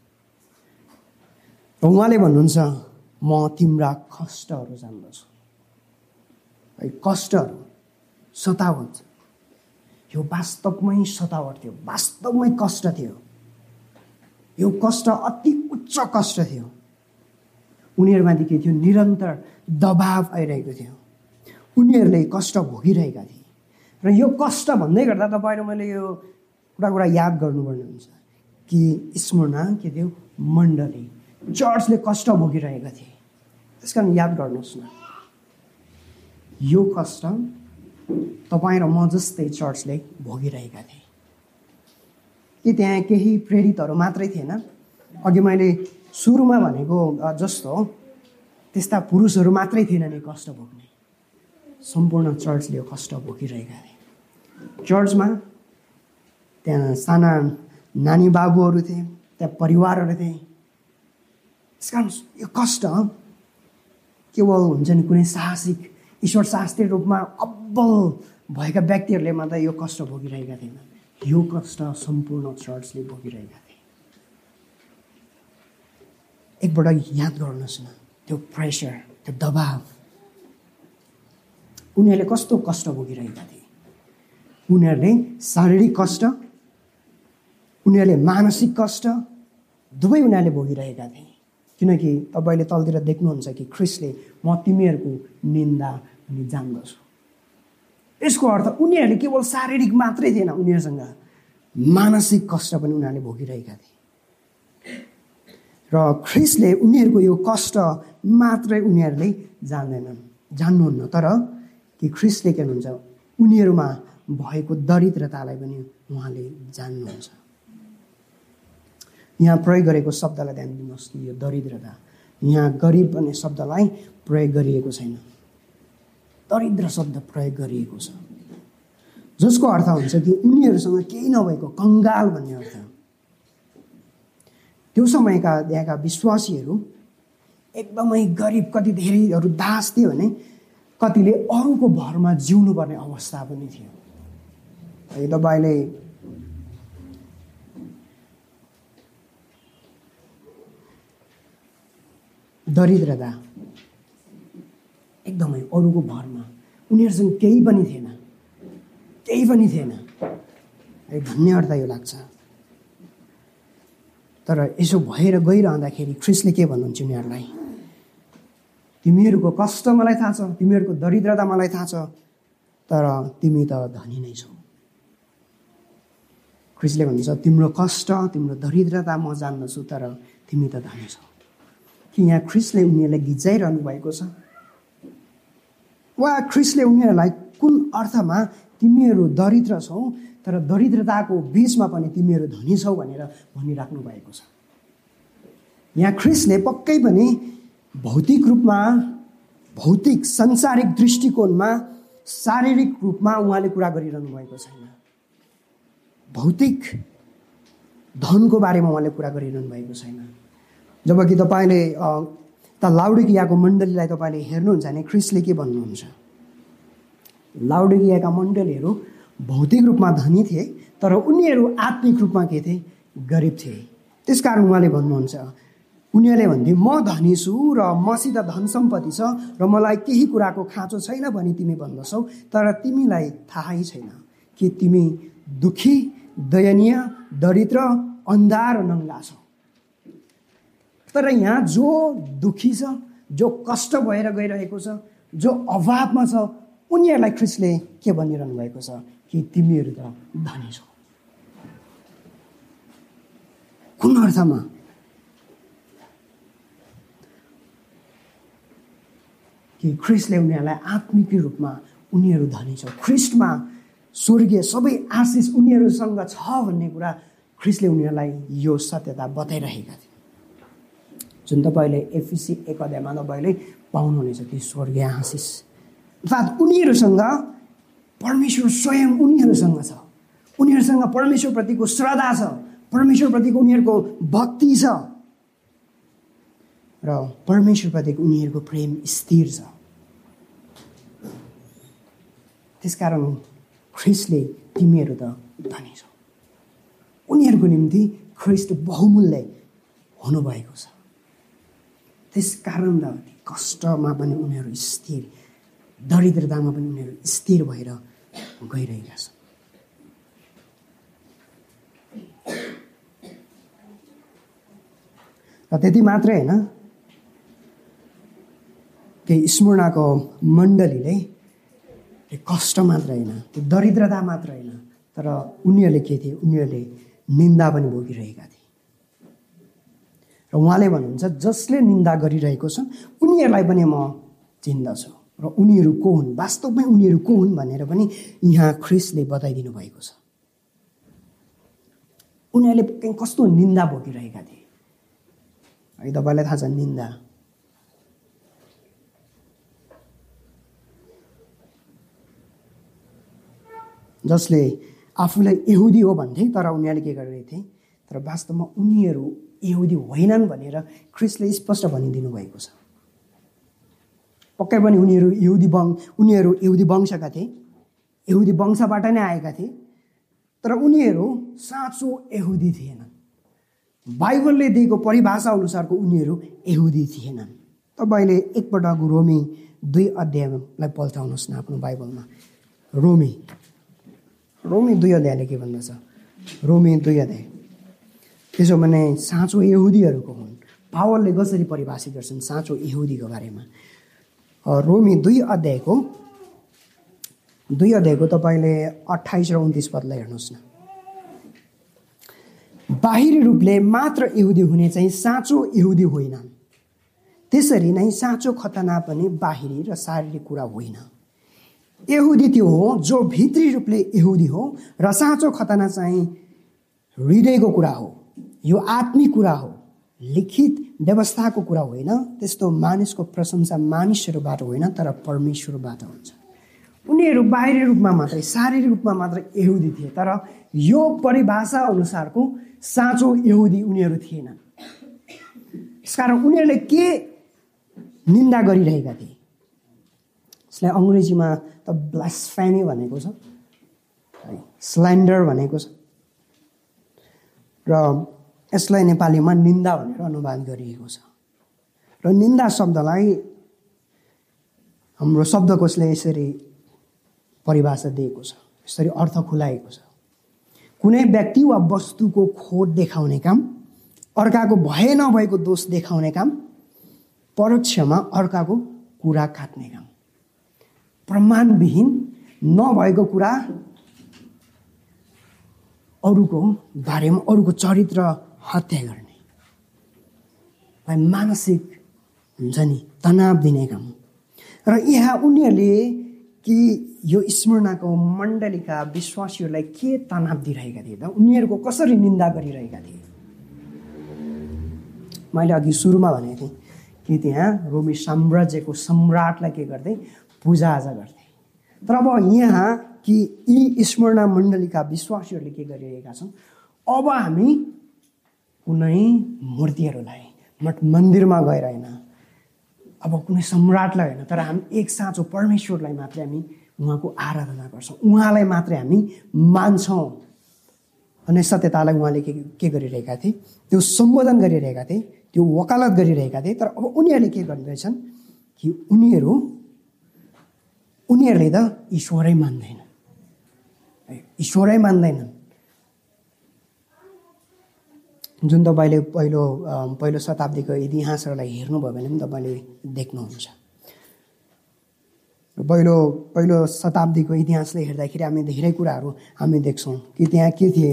[SPEAKER 1] र उहाँले भन्नुहुन्छ, म तिम्रा कष्टहरू जान्दछु। कष्टहरू सतावट, यो वास्तवमै सतावट थियो, वास्तवमै कष्ट थियो, यो कष्ट अति उच्च कष्ट थियो। उनीहरूमाथि के थियो, निरन्तर दबाव आइरहेको थियो, उनीहरूले कष्ट भोगिरहेका थिए। र यो कष्ट भन्दै गर्दा तपाईँ र मैले यो कुरा कुरा याद गर्नुपर्ने हुन्छ कि स्मरणा के थियो, मण्डली चर्चले कष्ट भोगिरहेका थिए। त्यस कारण याद गर्नुहोस् न, यो कष्ट तपाईँ र म जस्तै चर्चले भोगिरहेका थिए। कि त्यहाँ केही प्रेरितहरू मात्रै थिएन, अघि मैले सुरुमा भनेको जस्तो त्यस्ता पुरुषहरू मात्रै थिएनन् नि कष्ट भोग्ने, सम्पूर्ण चर्चले यो कष्ट भोगिरहेका थिए। चर्चमा त्यहाँ साना नानी बाबुहरू थिए, त्यहाँ परिवारहरू थिए। त्यस कारण यो कष्ट केवल हुन्छ नि कुनै साहसिक ईश्वर शास्त्रीय रूपमा अब्बल भएका व्यक्तिहरूले मात्र यो कष्ट भोगिरहेका थिएन, यो कष्ट सम्पूर्ण चर्चले भोगिरहेका थिए। एकपल्ट याद गर्नुहोस् न, त्यो प्रेसर, त्यो दबाव, उनीहरूले कस्तो कष्ट भोगिरहेका थिए। उनीहरूले शारीरिक कष्ट, उनीहरूले मानसिक कष्ट दुवै उनीहरूले भोगिरहेका थिए। किनकि तपाईँले तलतिर देख्नुहुन्छ कि ख्रिस्टले म तिमीहरूको निन्दा अनि जान्दछु। यसको अर्थ उनीहरूले केवल शारीरिक मात्रै थिएन, उनीहरूसँग मानसिक कष्ट पनि उनीहरूले भोगिरहेका थिए। र ख्रिस्टले उनीहरूको यो कष्ट मात्रै उनीहरूले जान्दैनन्, जान्नुहुन्न, तर कि ख्रिस्टले के हुनुहुन्छ, उनीहरूमा भएको दरिद्रतालाई पनि उहाँले जान्नुहुन्छ। यहाँ प्रयोग गरेको शब्दलाई ध्यान दिनुहोस् कि यो दरिद्रता, यहाँ गरिब भन्ने शब्दलाई प्रयोग गरिएको छैन, दरिद्र शब्द प्रयोग गरिएको छ, जसको अर्थ हुन्छ कि उनीहरूसँग केही नभएको कङ्गाल भन्ने अर्थ। त्यो समयका त्यहाँका विश्वासीहरू एकदमै गरिब, कति धेरैहरू दास थियो भने कतिले अरूको भरमा जिउनु पर्ने अवस्था पनि थियो। तपाईँले दरिद्रता एकदमै अरूको भरमा, उनीहरूसँग केही पनि थिएन, केही पनि थिएन भन्ने अर्थ यो लाग्छ। तर यसो भएर गइरहँदाखेरि ख्रिस्टले के भन्नुहुन्छ उनीहरूलाई, तिमीहरूको कष्ट मलाई थाहा छ, तिमीहरूको दरिद्रता मलाई थाहा छ, तर तिमी त धनी नै छौ। ख्रिस्टले भन्छ तिम्रो कष्ट, तिम्रो दरिद्रता म जान्दछु, तर तिमी त धनी छौ। कि यहाँ ख्रिस्टले उनीहरूलाई गिज्जाइरहनु भएको छ, वा ख्रिस्टले उनीहरूलाई कुन अर्थमा तिमीहरू दरिद्र छौ तर दरिद्रताको बीचमा पनि तिमीहरू धनी छौ भनेर भनिराख्नु भएको छ। यहाँ ख्रिस्टले पक्कै पनि भौतिक रूपमा, भौतिक संसारिक दृष्टिकोणमा, शारीरिक रूपमा उहाँले कुरा गरिरहनु भएको छैन। भौतिक धनको बारेमा उहाँले कुरा गरिरहनु भएको छैन। जबकि तपाईँले त लाउडिकियाको मण्डलीलाई तपाईँले हेर्नुहुन्छ भने ख्रिस्टले के भन्नुहुन्छ, लाउडिकियाका मण्डलीहरू भौतिक रूपमा धनी थिए तर उनीहरू आत्मिक रूपमा के थिए, गरिब थिए। त्यसकारण उहाँले भन्नुहुन्छ, उनीहरूले भन्थे म धनी छु र मसित धन सम्पत्ति छ र मलाई केही कुराको खाँचो छैन भनी तिमी भन्दछौ, तर तिमीलाई थाहै छैन कि तिमी दुखी, दयनीय, दरिद्र, अन्धा र नङ्गा छौ। तर यहाँ जो दुखी छ, जो कष्ट भएर गइरहेको छ, जो अभावमा छ, उनीहरूलाई ख्रिस्टले के भनिरहनु भएको छ कि तिमीहरू त धनी छौ। कुन अर्थमा? कि ख्रिस्टले उनीहरूलाई आत्मिक रूपमा उनीहरू धनी छ, ख्रिस्टमा स्वर्गीय सबै आशिष उनीहरूसँग छ भन्ने कुरा ख्रिस्टले उनीहरूलाई यो सत्यता बताइरहेका थिए, जुन तपाईँले एफिसी एक अध्यायमा तपाईँले पाउनुहुनेछ कि स्वर्गीय आशिष। अर्थात् उनीहरूसँग परमेश्वर स्वयं उनीहरूसँग छ, उनीहरूसँग परमेश्वरप्रतिको श्रद्धा छ, परमेश्वरप्रतिको उनीहरूको भक्ति छ र परमेश्वरप्रतिको उनीहरूको प्रेम स्थिर छ। त्यसकारण ख्रिस्टले तिमीहरू त धनी छौ, उनीहरूको निम्ति ख्रिस्ट बहुमूल्य हुनुभएको छ। त्यसकारण त कष्टमा पनि उनीहरू स्थिर, दरिद्रतामा पनि उनीहरू स्थिर भएर गइरहेका छन्। र त्यति मात्रै होइन, केही स्मृणाको मण्डलीले कष्ट मात्र होइन, त्यो दरिद्रता मात्र होइन, तर उनीहरूले के थिए, उनीहरूले निन्दा पनि भोगिरहेका थिए। र उहाँले भन्नुहुन्छ जसले निन्दा गरिरहेको छन् उनीहरूलाई पनि म चिन्दछु र उनीहरू को हुन्, वास्तवमै उनीहरू को हुन् भनेर पनि यहाँ ख्रिस्टले बताइदिनु भएको छ। उनीहरूले कस्तो निन्दा भोगिरहेका थिए है, तपाईँलाई थाहा छ निन्दा। जसले आफूलाई यहुदी हो भन्थे तर उनीहरूले के गरिरहेको थिए, तर वास्तवमा उनीहरू यहुदी होइनन् भनेर ख्रिस्टले स्पष्ट भनिदिनु भएको छ। पक्कै पनि उनीहरू यहुदी वंश उनीहरू यहुदी वंशका थिए, यहुदी वंशबाट नै आएका थिए, तर उनीहरू साँचो यहुदी थिएनन्। बाइबलले दिएको परिभाषा अनुसारको उनीहरू यहुदी थिएनन्। तपाईँले एकपटक रोमी दुई अध्यायलाई पल्टाउनुहोस् न आफ्नो बाइबलमा। रोमी रोमी दुई अध्यायले के भन्दछ? रोमी दुई अध्याय। त्यसो भने साँचो यहुदीहरूको हुन्। पावलले कसरी परिभाषित गर्छन् साँचो यहुदीको बारेमा? रोमी दुई अध्यायको दुई अध्यायको तपाईँले अट्ठाइस र उन्तिस पदलाई हेर्नुहोस् न। बाहिरी रूपले मात्र यहुदी हुने चाहिँ साँचो यहुदी होइनन्, त्यसरी नै साँचो खतना पनि बाहिरी र शारीरिक कुरा होइन। यहुदी त्यो हो जो भित्री रूपले यहुदी हो र साँचो खतना चाहिँ हृदयको कुरा हो। यो आत्मिक कुरा हो, लिखित व्यवस्थाको कुरा होइन। त्यस्तो मानिसको प्रशंसा मानिसहरूबाट होइन तर परमेश्वरबाट हुन्छ। उनीहरू बाहिरी रूपमा मात्रै, शारीरिक रूपमा मात्रै यहुदी थिए, तर यो परिभाषा अनुसारको साँचो यहुदी उनीहरू थिएनन्। यसकारण उनीहरूले के निन्दा गरिरहेका थिए? यसलाई अङ्ग्रेजीमा त ब्लास्फेमी भनेको छ, स्ल्यान्डर भनेको छ, र यसलाई नेपालीमा निन्दा भनेर अनुवाद गरिएको छ। र निन्दा शब्दलाई हाम्रो शब्दकोशले यसरी परिभाषा दिएको छ, यसरी अर्थ खुलाएको छ। कुनै व्यक्ति वा वस्तुको खोट देखाउने काम, अर्काको भए नभएको दोष देखाउने काम, परोक्षमा अर्काको कुरा काट्ने काम, प्रमाणविहीन नभएको कुरा अरूको बारेमा, अरूको चरित्र हत्या गर्ने, मानसिक हुन्छ नि तनाव दिने काम। र यहाँ उनीहरूले कि यो स्मृणाको मण्डलीका विश्वासीहरूलाई के तनाव दिइरहेका थिए त? उनीहरूको कसरी निन्दा गरिरहेका थिए? मैले अघि सुरुमा भनेको थिएँ कि त्यहाँ रोमी साम्राज्यको सम्राटलाई के गर्थे? पूजाआजा गर्थे। तर अब यहाँ कि यी स्मृणा मण्डलीका विश्वासीहरूले के गरिरहेका छन्? अब हामी कुनै मूर्तिहरूलाई मठ मन्दिरमा गएर होइन, अब कुनै सम्राटलाई होइन, तर हामी एक साँचो परमेश्वरलाई मात्रै हामी उहाँको आराधना गर्छौँ, उहाँलाई मात्रै हामी मान्छौँ भन्ने सत्यतालाई उहाँले के के गरिरहेका थिए, त्यो सम्बोधन गरिरहेका थिए, त्यो वकालत गरिरहेका थिए। तर अब उनीहरूले के गर्दैछन् कि उनीहरू उनीहरूले त ईश्वरै मान्दैन, ईश्वरै मान्दैनन्। जुन तपाईँले पहिलो पहिलो शताब्दीको इतिहासहरूलाई हेर्नुभयो भने पनि तपाईँले देख्नुहुन्छ। पहिलो पहिलो शताब्दीको इतिहासले हेर्दाखेरि हामी धेरै कुराहरू हामी देख्छौँ कि त्यहाँ के थिए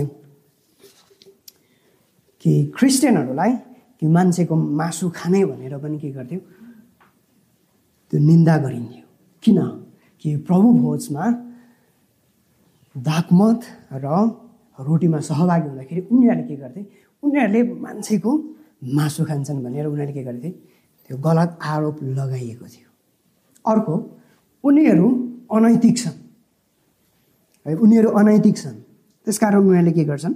[SPEAKER 1] कि क्रिस्चियनहरूलाई कि मान्छेको मासु खाने भनेर पनि के गर्थ्यो, त्यो निन्दा गरिन्थ्यो। किन कि प्रभु भोजमा दाकमत र रोटीमा सहभागी हुँदाखेरि उनीहरूले के गर्थे, उनीहरूले मान्छेको मासु खान्छन् भनेर उनीहरूले के गर्थे, त्यो गलत आरोप लगाइएको थियो। अर्को, उनीहरू अनैतिक छन् है, उनीहरू अनैतिक छन्, त्यसकारण उनीहरूले के गर्छन्,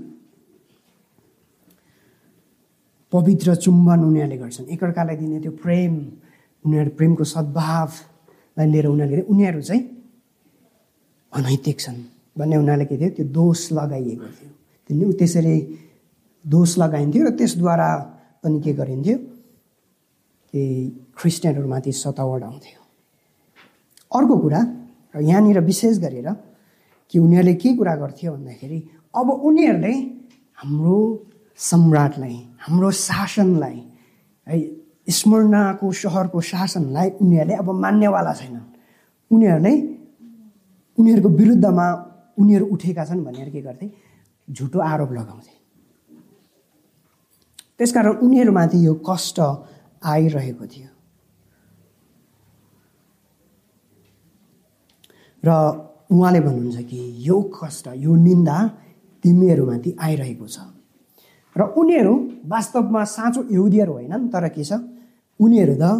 [SPEAKER 1] पवित्र चुम्बन उनीहरूले गर्छन्, एकअर्कालाई दिने त्यो प्रेम, उनीहरू प्रेमको सद्भावलाई लिएर उनीहरूले उनीहरू चाहिँ अनैतिक छन् भन्ने उनीहरूले के थियो, त्यो दोष लगाइएको थियो। त्यसरी दोष लगाइन्थ्यो र त्यसद्वारा पनि के गरिन्थ्यो कि क्रिस्चियनहरूमाथि सतावट आउँथ्यो। अर्को कुरा यहाँनिर विशेष गरेर कि उनीहरूले के कुरा गर्थ्यो भन्दाखेरि अब उनीहरूले हाम्रो सम्राटलाई, हाम्रो शासनलाई है, स्मर्नाको सहरको शासनलाई उनीहरूले अब मान्नेवाला छैनन्। उनीहरूले उनीहरूको विरुद्धमा उनीहरू उठेका छन् भनेर के गर्थे, झुटो आरोप लगाउँथे। त्यसकारण उनीहरूमाथि यो कष्ट आइरहेको थियो र उहाँले भन्नुहुन्छ कि यो कष्ट, यो निन्दा तिमीहरूमाथि आइरहेको छ। र उनीहरू वास्तवमा साँचो यहुदीहरू होइनन्, तर के छ, उनीहरू त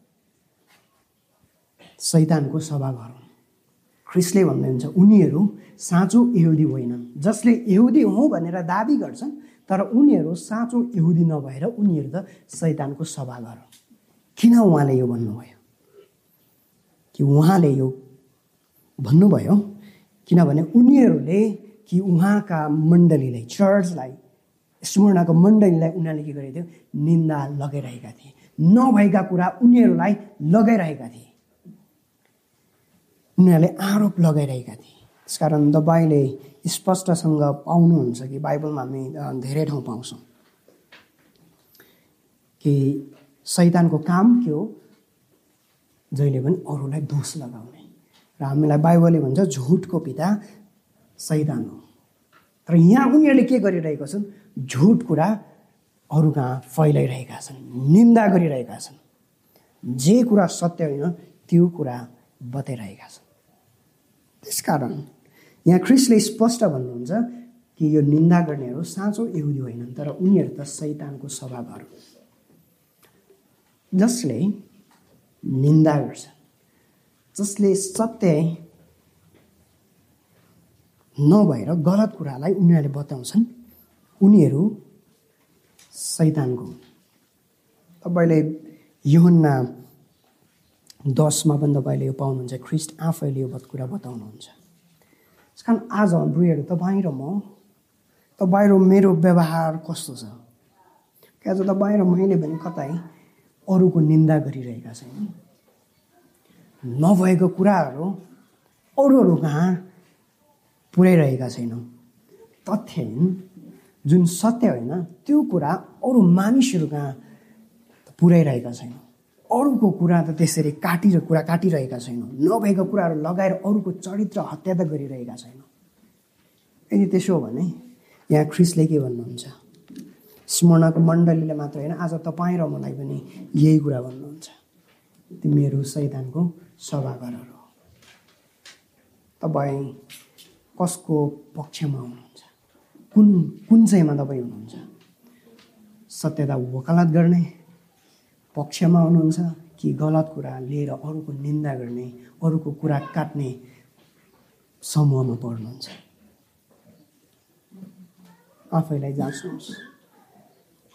[SPEAKER 1] शैतानको सभाघर हुन्। ख्रिस्टले भन्नुहुन्छ उनीहरू साँचो यहुदी होइनन्, जसले यहुदी हौँ भनेर दाबी गर्छन् तर उनीहरू साँचो यहुदी नभएर उनीहरू त शैतानको सभाघर हुन्। किन उहाँले यो भन्नुभयो कि उहाँले यो भन्नुभयो किनभने उनीहरूले कि उहाँका मण्डलीलाई, चर्चलाई, स्मर्नाको मण्डलीलाई उनीहरूले के गरेको थियो, निन्दा लगाइरहेका थिए, नभएका कुरा उनीहरूलाई लगाइरहेका थिए, उनीहरूले आरोप लगाइरहेका थिए। त्यसकारण तपाईँले स्पष्टसँग पाउनुहुन्छ कि बाइबलमा हामी धेरै ठाउँ पाउँछौँ कि शैतानको काम के हो, जहिले पनि अरूलाई दोष लगाउने। र हामीलाई बाइबलले भन्छ झुटको पिता शैतान हो। तर यहाँ उनीहरूले के गरिरहेका छन्, झुट कुरा अरू कहाँ फैलाइरहेका छन्, निन्दा गरिरहेका छन्, जे कुरा सत्य होइन त्यो कुरा बताइरहेका छन्। त्यसकारण यहाँ ख्रिस्टले स्पष्ट भन्नुहुन्छ कि यो निन्दा गर्नेहरू साँचो यहुदी होइनन्, तर उनीहरू त शैतानको सभाघर हो। जसले निन्दा गर्छ, जसले सत्य नभएर गलत कुरालाई उनीहरूले बताउँछन्, उनीहरू शैतानको। तपाईँले यूहन्ना दसमा पनि तपाईँले यो पाउनुहुन्छ, ख्रिस्ट आफैले यो कुरा बताउनुहुन्छ। त्यस कारण आज ब्रुहरू तपाईँ र म, तपाईँ र मेरो व्यवहार कस्तो छ? कि आज तपाईँ र मैले पनि कतै अरूको निन्दा गरिरहेका छैनौँ, नभएको कुराहरू अरूहरू कहाँ पुर्याइरहेका छैनौँ, तथ्यहीन जुन सत्य होइन त्यो कुरा अरू मानिसहरू कहाँ पुर्याइरहेका छैनौँ, अरूको कुरा त त्यसरी काटिर कुरा काटिरहेका छैनौँ, नभएको कुराहरू लगाएर अरूको चरित्र हत्या त गरिरहेका छैनौँ। यदि त्यसो हो भने यहाँ ख्रिस्टले के भन्नुहुन्छ, स्मर्नाको मण्डलीले मात्र होइन, आज तपाईँ र मलाई पनि यही कुरा भन्नुहुन्छ, तिमीहरू शैतानको सभाघरहरू हो। तपाईँ कसको पक्षमा हुनुहुन्छ? कुन कुन चाहिँमा तपाईँ हुनुहुन्छ? सत्यता वकालत गर्ने पक्षमा हुनुहुन्छ कि गलत कुरा लिएर अरूको निन्दा गर्ने, अरूको कुरा काट्ने समूहमा पर्नुहुन्छ? आफैलाई जाँच्नुहोस्।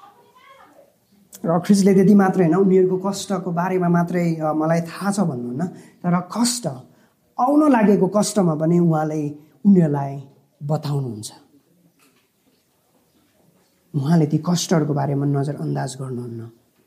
[SPEAKER 1] र ख्रिस्टले त्यति मात्रै होइन, उनीहरूको कष्टको बारेमा मात्रै मलाई थाहा छ भन्नुहुन्न, तर कष्ट आउन लागेको कष्टमा पनि उहाँले उनीहरूलाई बताउनुहुन्छ। उहाँले ती कष्टहरूको बारेमा नजरअन्दाज गर्नुहुन्न,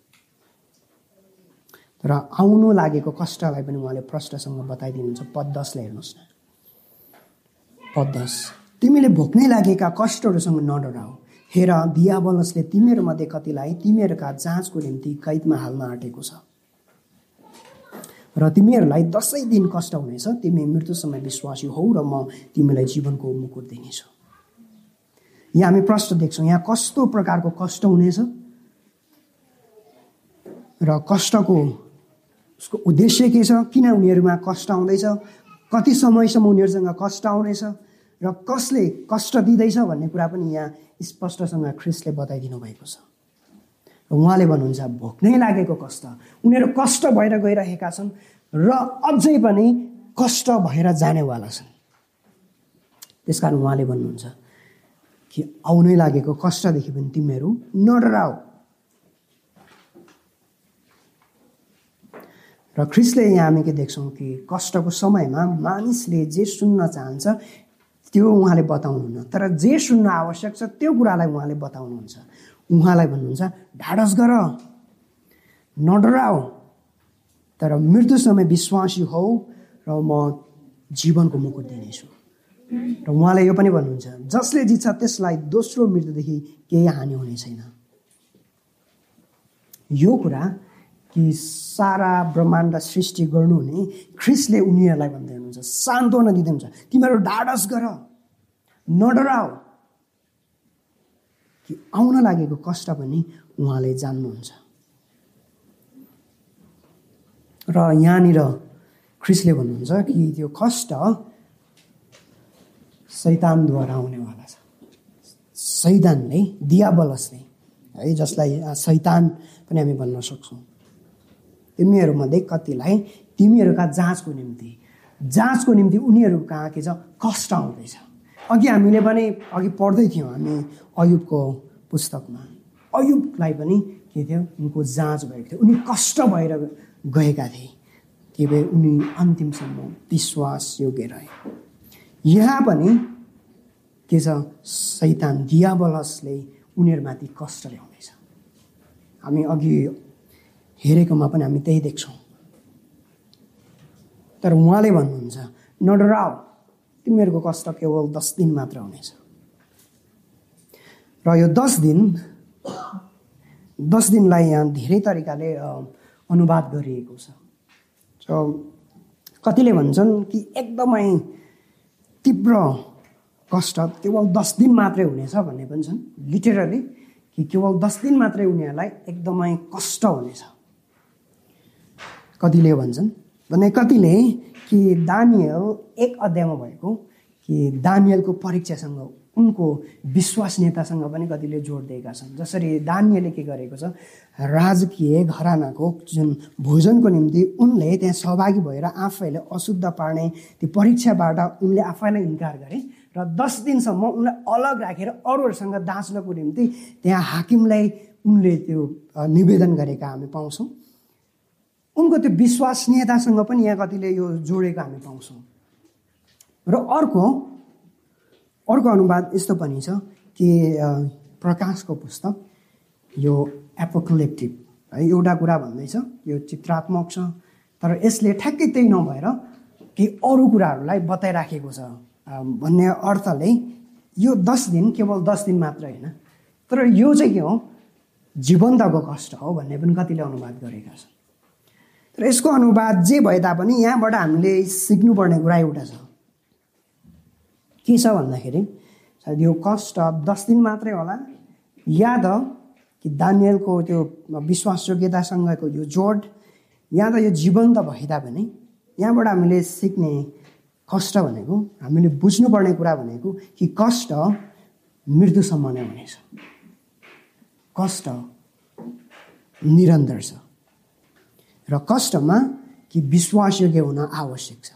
[SPEAKER 1] तर आउनु लागेको कष्टलाई पनि उहाँले प्रष्टसँग बताइदिनुहुन्छ। पद दसलाई हेर्नुहोस् न। पद दस, तिमीले भोग्नै लागेका कष्टहरूसँग नडराऊ। हेर, दियाबलसले तिमीहरू मध्ये कतिलाई तिमीहरूका जाँचको निम्ति कैदमा हाल्न आँटेको छ र तिमीहरूलाई दसैँ दिन कष्ट हुनेछ। तिमी मृत्युसम्म विश्वासी हौ र म तिमीलाई जीवनको मुकुट दिनेछु। यहाँ हामी प्रश्न देख्छौँ, यहाँ कस्तो प्रकारको कष्ट हुनेछ र कष्टको उसको उद्देश्य के छ, किन उनीहरूमा कष्ट आउँदैछ, कति समयसम्म उनीहरूसँग कष्ट आउनेछ र कसले कष्ट दिँदैछ भन्ने कुरा पनि यहाँ स्पष्टसँग ख्रिस्टले बताइदिनु भएको छ। उहाँले भन्नुहुन्छ भोग्नै लागेको कष्ट, उनीहरू कष्ट भएर गइरहेका छन् र अझै पनि कष्ट भएर जानेवाला छन्। त्यसकारण उहाँले भन्नुहुन्छ कि आउनै लागेको कष्टदेखि पनि तिमीहरू नडराऊ। र ख्रिस्टले यहाँ हामी के देख्छौँ कि कष्टको समयमा मानिसले जे सुन्न चाहन्छ त्यो उहाँले बताउनुहुन्न, तर जे सुन्न आवश्यक छ त्यो कुरालाई उहाँले बताउनुहुन्छ। उहाँलाई भन्नुहुन्छ ढाडस गर, नडराऊ, तर मृत्युसम्म विश्वासी हौ र म जीवनको मुकुट दिनेछु। र उहाँले यो पनि भन्नुहुन्छ जसले जित्छ त्यसलाई दोस्रो मृत्युदेखि केही हानि हुने छैन। यो कुरा कि सारा ब्रह्माण्ड सृष्टि गर्नुहुने ख्रिस्टले उनीहरूलाई भन्दै हुनुहुन्छ, सान्त्वना दिँदै हुन्छ, तिमीहरू ढाडस गर, नडराऊ, कि आउन लागेको कष्ट पनि उहाँले जान्नुहुन्छ। र यहाँनिर ख्रिस्टले भन्नुहुन्छ कि त्यो कष्ट शैतानद्वारा आउनेवाला छ। शैतानले, दियाबलसले है, जसलाई शैतान पनि हामी भन्न सक्छौँ, तिमीहरूमध्ये कतिलाई तिमीहरूका जाँचको निम्ति जाँचको निम्ति उनीहरू कहाँ के छ कष्ट आउँदैछ। अघि हामीले पनि अघि पढ्दै थियौँ हामी अयुबको पुस्तकमा, अयुबलाई पनि के थियो, उनको जाँच भएको थियो, उनी कष्ट भएर गएका थिए, त्यही भएर उनी अन्तिमसम्म विश्वास योग्य रहे। यहाँ पनि के छ, शैतान दियाबलसले उनीहरूमाथि कष्ट ल्याउँदैछ। हामी अघि हेरेकोमा पनि हामी त्यही देख्छौँ। तर उहाँले भन्नुहुन्छ नडराऊ, तिमीहरूको कष्ट केवल दस दिन मात्र हुनेछ। र यो दस दिन दस दिनलाई यहाँ धेरै तरिकाले अनुवाद गरिएको छ। सो कतिले भन्छन् कि एकदमै तीव्र कष्ट केवल दस दिन मात्रै हुनेछ भन्ने पनि छन्, लिटरली कि केवल दस दिन मात्रै उनीहरूलाई एकदमै कष्ट हुनेछ। कतिले भन्छन् भने कतिले कि दानियल एक अध्यायमा भएको कि दानियलको परीक्षासँग उनको विश्वसनीयतासँग पनि कतिले जोड दिएका छन्। जसरी दानियलले के गरेको छ, राजकीय घरानाको जुन भोजनको निम्ति उनले त्यहाँ सहभागी भएर आफैले अशुद्ध पार्ने त्यो परीक्षाबाट उनले आफैलाई इन्कार गरे र दस दिनसम्म उनलाई अलग राखेर अरूहरूसँग दाँच्नको निम्ति त्यहाँ हाकिमलाई उनले त्यो निवेदन गरेका हामी पाउँछौँ। उनको त्यो विश्वसनीयतासँग पनि यहाँ कतिले यो जोडेको हामी पाउँछौँ। र अर्को अर्को अनुवाद यस्तो पनि छ कि प्रकाशको पुस्तक यो एपोकलिप्टिक है, एउटा कुरा भन्दैछ यो चित्रात्मक छ, तर यसले ठ्याक्कै त्यही नभएर कि अरू कुराहरूलाई बताइराखेको छ भन्ने अर्थले यो दस दिन केवल दस दिन मात्र होइन, तर यो चाहिँ के हो, जीवन्तको कष्ट हो भन्ने पनि कतिले अनुवाद गरेका छन्। तर यसको अनुवाद जे भए तापनि यहाँबाट हामीले सिक्नुपर्ने कुरा एउटा छ, के छ भन्दाखेरि सायद यो कष्ट दस दिन मात्रै होला, या त कि दानियलको त्यो विश्वासयोग्यतासँगको यो जोड, या त यो जीवन्त भए तापनि यहाँबाट हामीले सिक्ने कष्ट भनेको, हामीले बुझ्नुपर्ने कुरा भनेको कि कष्ट मृत्युसम्म नै हुनेछ। कष्ट निरन्तर छ र कष्टमा कि विश्वासयोग्य हुन आवश्यक छ।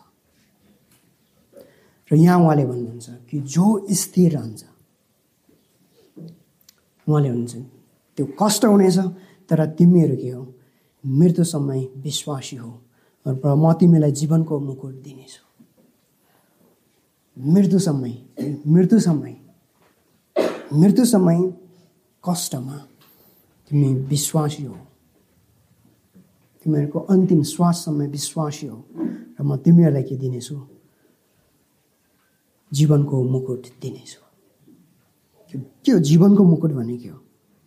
[SPEAKER 1] र यहाँ उहाँले भन्नुहुन्छ कि जो स्थिर रहन्छ, उहाँले भन्नुहुन्छ त्यो कष्ट हुनेछ तर तिमीहरू के हो? मृत्युसम्मै विश्वासी हो र म तिमीलाई जीवनको मुकुट दिनेछु। मृत्युसम्मै मृत्युसम्मै मृत्युसम्मै कष्टमा तिमी विश्वासी हो, तिमीहरूको अन्तिम श्वाससम्म विश्वासी हो र म तिमीहरूलाई के दिनेछु? जीवनको मुकुट दिनेछु। के हो जीवनको मुकुट भने? के हो?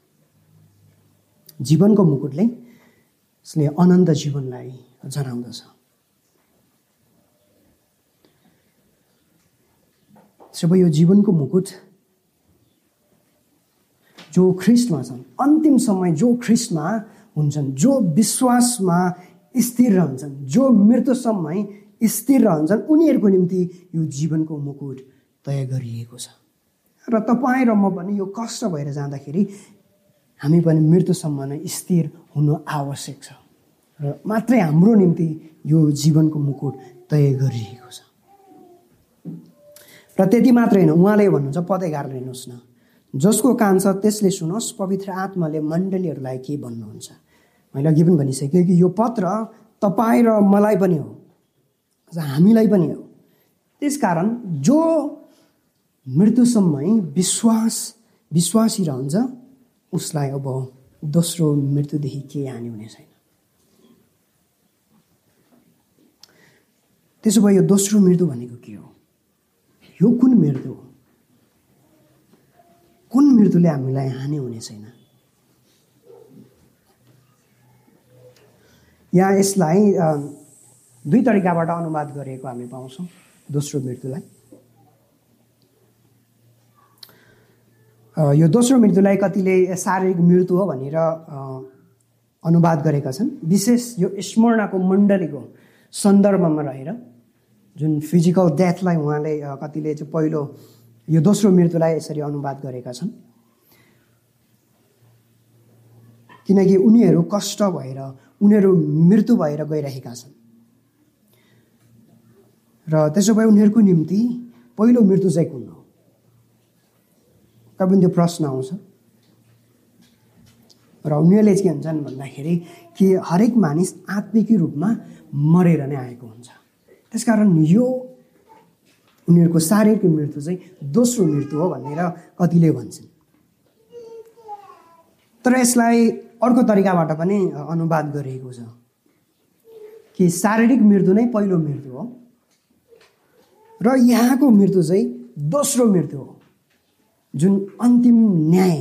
[SPEAKER 1] जीवनको मुकुटले यसले अनन्त जीवनलाई जनाउँदछ। जब यो जीवनको मुकुट जो ख्रिस्टमा छन्, अन्तिम समय जो ख्रिस्टमा हुन्छन्, जो विश्वासमा स्थिर रहन्छन्, जो मृत्युसम्मै स्थिर रहन्छन्, उनीहरूको निम्ति यो जीवनको मुकुट तय गरिएको छ। र तपाईँ र म पनि यो कष्ट भएर जाँदाखेरि हामी पनि मृत्युसम्म नै स्थिर हुनु आवश्यक छ र मात्रै हाम्रो निम्ति यो जीवनको मुकुट तय गरिएको छ। र त्यति मात्रै होइन, उहाँले भन्नुहुन्छ पद एघार हेर्नुहोस् न, जसको कान छ त्यसले सुनोस्, पवित्र आत्माले मण्डलीहरूलाई के भन्नुहुन्छ। मैले अघि पनि भनिसकेँ कि यो पत्र तपाईँ र मलाई पनि हो, हामीलाई पनि हो। त्यसकारण जो मृत्युसम्मै विश्वास विश्वासी रहन्छ उसलाई अब दोस्रो मृत्युदेखि केही हानि हुने छैन। त्यसो भए यो दोस्रो मृत्यु भनेको के हो? यो कुन मृत्यु हो? कुन मृत्युले हामीलाई हानि हुने छैन? यहाँ यसलाई दुई तरिकाबाट अनुवाद गरिएको हामी पाउँछौँ दोस्रो मृत्युलाई। यो दोस्रो मृत्युलाई कतिले शारीरिक मृत्यु हो भनेर अनुवाद गरेका छन्, विशेष यो स्मरणको मण्डलीको सन्दर्भमा रहेर, जुन फिजिकल डेथलाई उहाँले कतिले चाहिँ पहिलो यो दोस्रो मृत्युलाई यसरी अनुवाद गरेका छन्, किनकि उनीहरू कष्ट भएर, उनीहरू मृत्यु भएर गइरहेका छन् र त्यसो भए उनीहरूको निम्ति पहिलो मृत्यु चाहिँ कुन हो? कहिले पनि त्यो प्रश्न आउँछ र उनीहरूले के भन्छन् भन्दाखेरि कि हरेक मानिस आत्मिक रूपमा मरेर नै आएको हुन्छ। त्यसकारण यो उनीहरूको शारीरिक मृत्यु चाहिँ दोस्रो मृत्यु हो भनेर कतिले भन्छन्। तर यसलाई अर्को तरिकाबाट पनि अनुवाद गरिएको छ कि शारीरिक मृत्यु नै पहिलो मृत्यु हो र यहाँको मृत्यु चाहिँ दोस्रो मृत्यु हो, जुन अन्तिम न्याय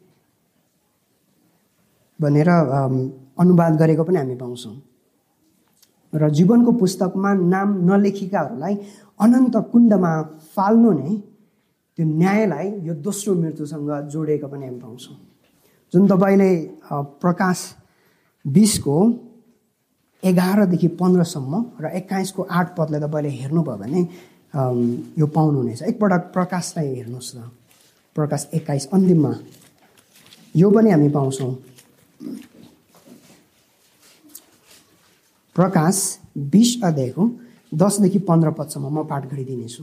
[SPEAKER 1] भनेर अनुवाद गरेको पनि हामी पाउँछौँ। र जीवनको पुस्तकमा नाम नलेखिएकाहरूलाई अनन्त कुण्डमा फाल्नु नै त्यो न्यायलाई यो दोस्रो मृत्युसँग जोडेको पनि हामी पाउँछौँ। जुन तपाईँले प्रकाश बिसको एघारदेखि पन्ध्रसम्म र एक्काइसको आठ पदलाई तपाईँले हेर्नुभयो भने यो पाउनुहुनेछ। एकपटक प्रकाशलाई हेर्नुहोस् न, प्रकाश एक्काइस अन्तिममा यो पनि हामी पाउँछौँ। प्रकाश बिस अध्यायको दसदेखि पन्ध्र पदसम्म म पाठ गरिदिनेछु,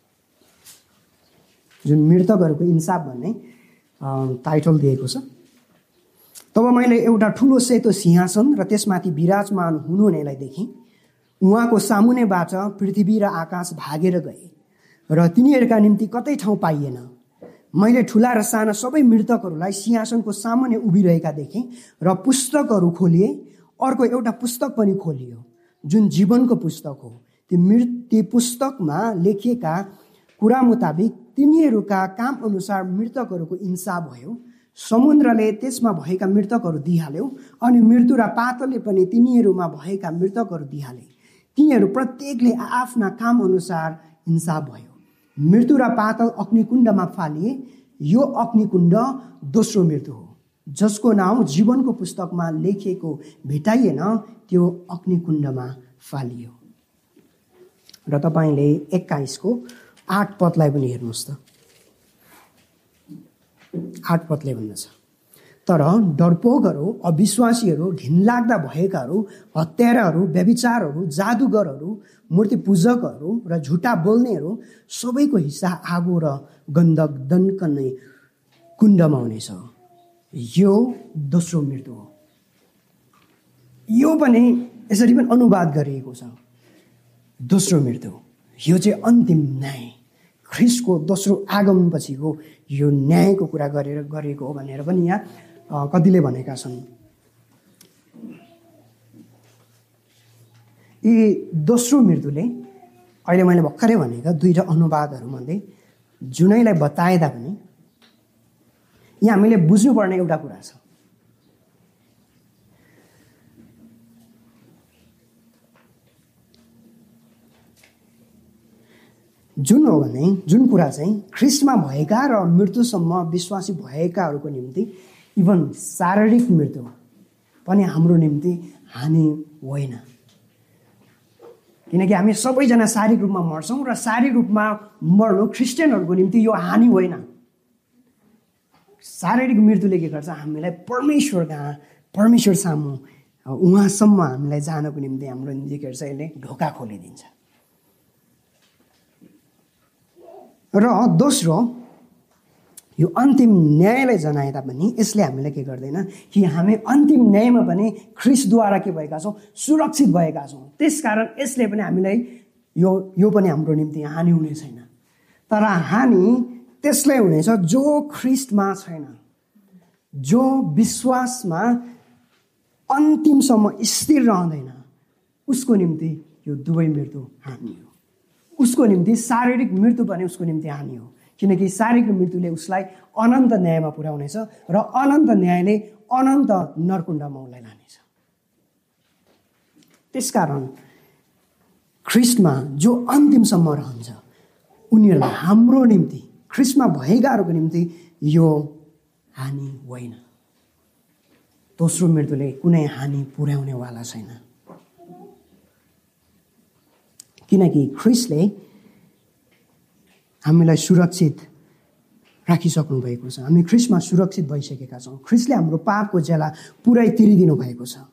[SPEAKER 1] जुन मृतकहरूको इन्साफ भन्ने टाइटल दिएको छ। तब मैले एउटा ठुलो सेतो सिंहासन र त्यसमाथि विराजमान हुनुहुनेलाई देखेँ। उहाँको सामुन्नेबाट पृथ्वी र आकाश भागेर गए र तिनीहरूका निम्ति कतै ठाउँ पाइएन। मैले ठुला र साना सबै मृतकहरूलाई सिंहासनको सामुन्ने उभिरहेका देखेँ र पुस्तकहरू खोलिए। अर्को एउटा पुस्तक पनि खोलियो जुन जीवनको पुस्तक हो। त्यो मृत्यु पुस्तकमा लेखिएका कुरा मुताबिक तिनीहरूका काम अनुसार मृतकहरूको इन्साफ भयो। समुद्रले त्यसमा भएका मृतकहरू दिइहाल्यो अनि मृत्यु र पातलले पनि तिनीहरूमा भएका मृतकहरू दिइहाले। तिनीहरू प्रत्येकले आफ्ना काम अनुसार इन्साफ भयो। मृत्यु र पातल अग्निकुण्डमा फालिए। यो अग्निकुण्ड दोस्रो मृत्यु हो, जसको नाउँ जीवनको पुस्तकमा लेखिएको भेटाइएन, त्यो अग्निकुण्डमा फालियो। र तपाईँले एक्काइसको आठ पदलाई पनि हेर्नुहोस् त। आठ पदले भन्दछ, तर डरपोकहरू, अविश्वासीहरू, घिनलाग्दा भएकाहरू, हत्याराहरू, व्यभिचारहरू, जादुगरहरू, मूर्ति पूजकहरू र झुटा बोल्नेहरू सबैको हिस्सा आगो र गन्धक दन्कने कुण्डमा हुनेछ। यो दोस्रो मृत्यु हो, यो पनि यसरी पनि अनुवाद गरिएको छ, दोस्रो मृत्यु। यो चाहिँ अन्तिम न्याय, ख्रिस्टको दोस्रो आगमनपछिको यो न्यायको कुरा गरेर गरेको हो भनेर पनि यहाँ कतिले भनेका छन्। यी दोस्रो मृत्युले अहिले मैले भर्खरै भनेका दुईवटा अनुवादहरूमध्ये जुनैलाई बताए तापनि यहाँ हामीले बुझ्नुपर्ने एउटा कुरा छ। जुन हो भने जुन कुरा चाहिँ ख्रिस्टमा भएका र मृत्युसम्म विश्वासी भएकाहरूको निम्ति इभन शारीरिक मृत्यु पनि हाम्रो निम्ति हानि होइन, किनकि हामी सबैजना शारीरिक रूपमा मर्छौँ र शारीरिक रूपमा मर्नु क्रिस्चियनहरूको निम्ति यो हानि होइन। शारीरिक मृत्युले के गर्छ, हामीलाई परमेश्वर कहाँ, परमेश्वर सामु उहाँसम्म हामीलाई जानको निम्ति हाम्रो निम्ति के गर्छ, यसले ढोका खोलिदिन्छ। र दोस्रो, यो अन्तिम न्यायलाई जनाए तापनि यसले हामीलाई के गर्दैन कि हामी अन्तिम न्यायमा पनि ख्रिस्टद्वारा के भएका छौँ, सुरक्षित भएका छौँ। त्यसकारण यसले पनि हामीलाई यो यो पनि हाम्रो निम्ति हानि हुने छैन। तर हानि त्यसलाई हुनेछ जो ख्रिस्टमा छैन, जो विश्वासमा अन्तिमसम्म स्थिर रहँदैन, उसको निम्ति यो दुवै मृत्यु हानि हो। उसको निम्ति शारीरिक मृत्यु पनि उसको निम्ति हानि हो, किनकि शारीरिक मृत्युले उसलाई अनन्त न्यायमा पुर्याउनेछ र अनन्त न्यायले अनन्त नरकुण्डमा उसलाई लानेछ। त्यसकारण ख्रिस्टमा जो अन्तिमसम्म रहन्छ उनीहरूलाई हाम्रो निम्ति, ख्रिस्टमा भएकाहरूको निम्ति यो हानि होइन। दोस्रो मृत्युले कुनै हानि पुर्याउनेवाला छैन, किनकि ख्रिस्टले हामीलाई सुरक्षित राखिसक्नु भएको छ। हामी ख्रिस्टमा सुरक्षित भइसकेका छौँ। ख्रिस्टले हाम्रो पापको ज्याला पुरै तिरिदिनु भएको छ।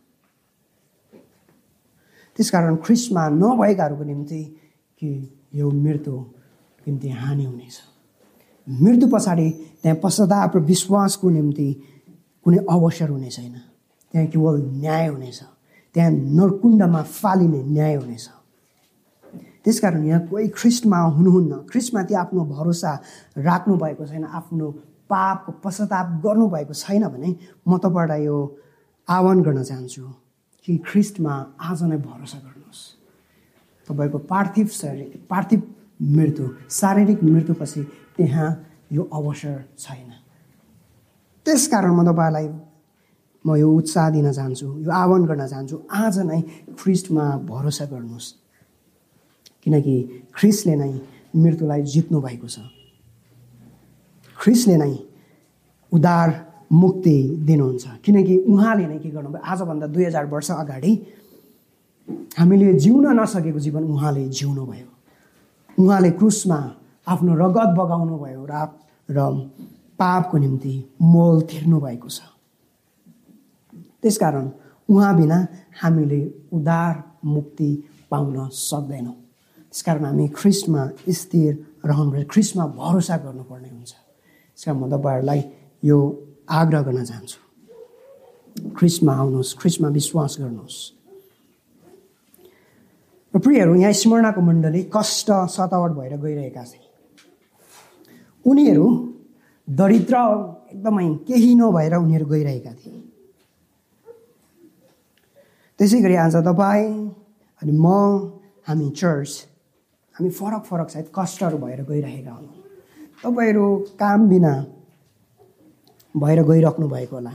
[SPEAKER 1] त्यसकारण ख्रिस्टमा नभएकाहरूको निम्ति कि यो मृत्यु निम्ति हानि हुनेछ। मृत्यु पछाडि त्यहाँ पश्चाताप र विश्वासको निम्ति कुनै अवसर हुने छैन। त्यहाँ केवल न्याय हुनेछ, त्यहाँ नरकुण्डमा फालिने न्याय हुनेछ। त्यसकारण यहाँ कोही ख्रिस्टमा हुनुहुन्न, ख्रिस्टमाथि आफ्नो भरोसा राख्नु भएको छैन, आफ्नो पापको पश्चाताप गर्नुभएको छैन भने म तपाईँलाई यो आह्वान गर्न चाहन्छु कि ख्रिस्टमा आज नै भरोसा गर्नुहोस्। तपाईँको पार्थिव शरीर, पार्थिव मृत्यु, शारीरिक मृत्युपछि त्यहाँ यो अवसर छैन। त्यसकारण म तपाईँलाई म यो उत्साह दिन चाहन्छु, यो आह्वान गर्न चाहन्छु, आज नै ख्रिस्टमा भरोसा गर्नुहोस्, किनकि ख्रिस्टले नै मृत्युलाई जित्नु भएको छ। ख्रिस्टले नै उद्धार मुक्ति दिनुहुन्छ, किनकि उहाँले नै के गर्नुभयो, आजभन्दा दुई हजार वर्ष अगाडि हामीले जिउन नसकेको जीवन उहाँले जिउनु भयो। उहाँले क्रुसमा आफ्नो रगत बगाउनु भयो र र पापको निम्ति मोल तिर्नु भएको छ। त्यसकारण उहाँ बिना हामीले उद्धार मुक्ति पाउन सक्दैनौँ। त्यसकारण हामी ख्रिस्टमा स्थिर रहनुपर्छ, ख्रिस्टमा भरोसा गर्नुपर्ने हुन्छ। त्यसकारण म तपाईँहरूलाई यो आग्रह गर्न चाहन्छु, ख्रिस्टमा आउनुहोस्, ख्रिस्टमा विश्वास गर्नुहोस्। र प्रियहरू, यहाँ स्मरणाको मण्डली कष्ट सतावट भएर गइरहेका छन्। उनीहरू दरिद्र एकदमै केही नभएर उनीहरू गइरहेका थिए। त्यसै गरी आज तपाईँ अनि म, हामी चर्च, हामी फरक फरक सायद कष्टहरू भएर गइरहेका हौँ। तपाईँहरू काम बिना भएर गइराख्नु भएको होला,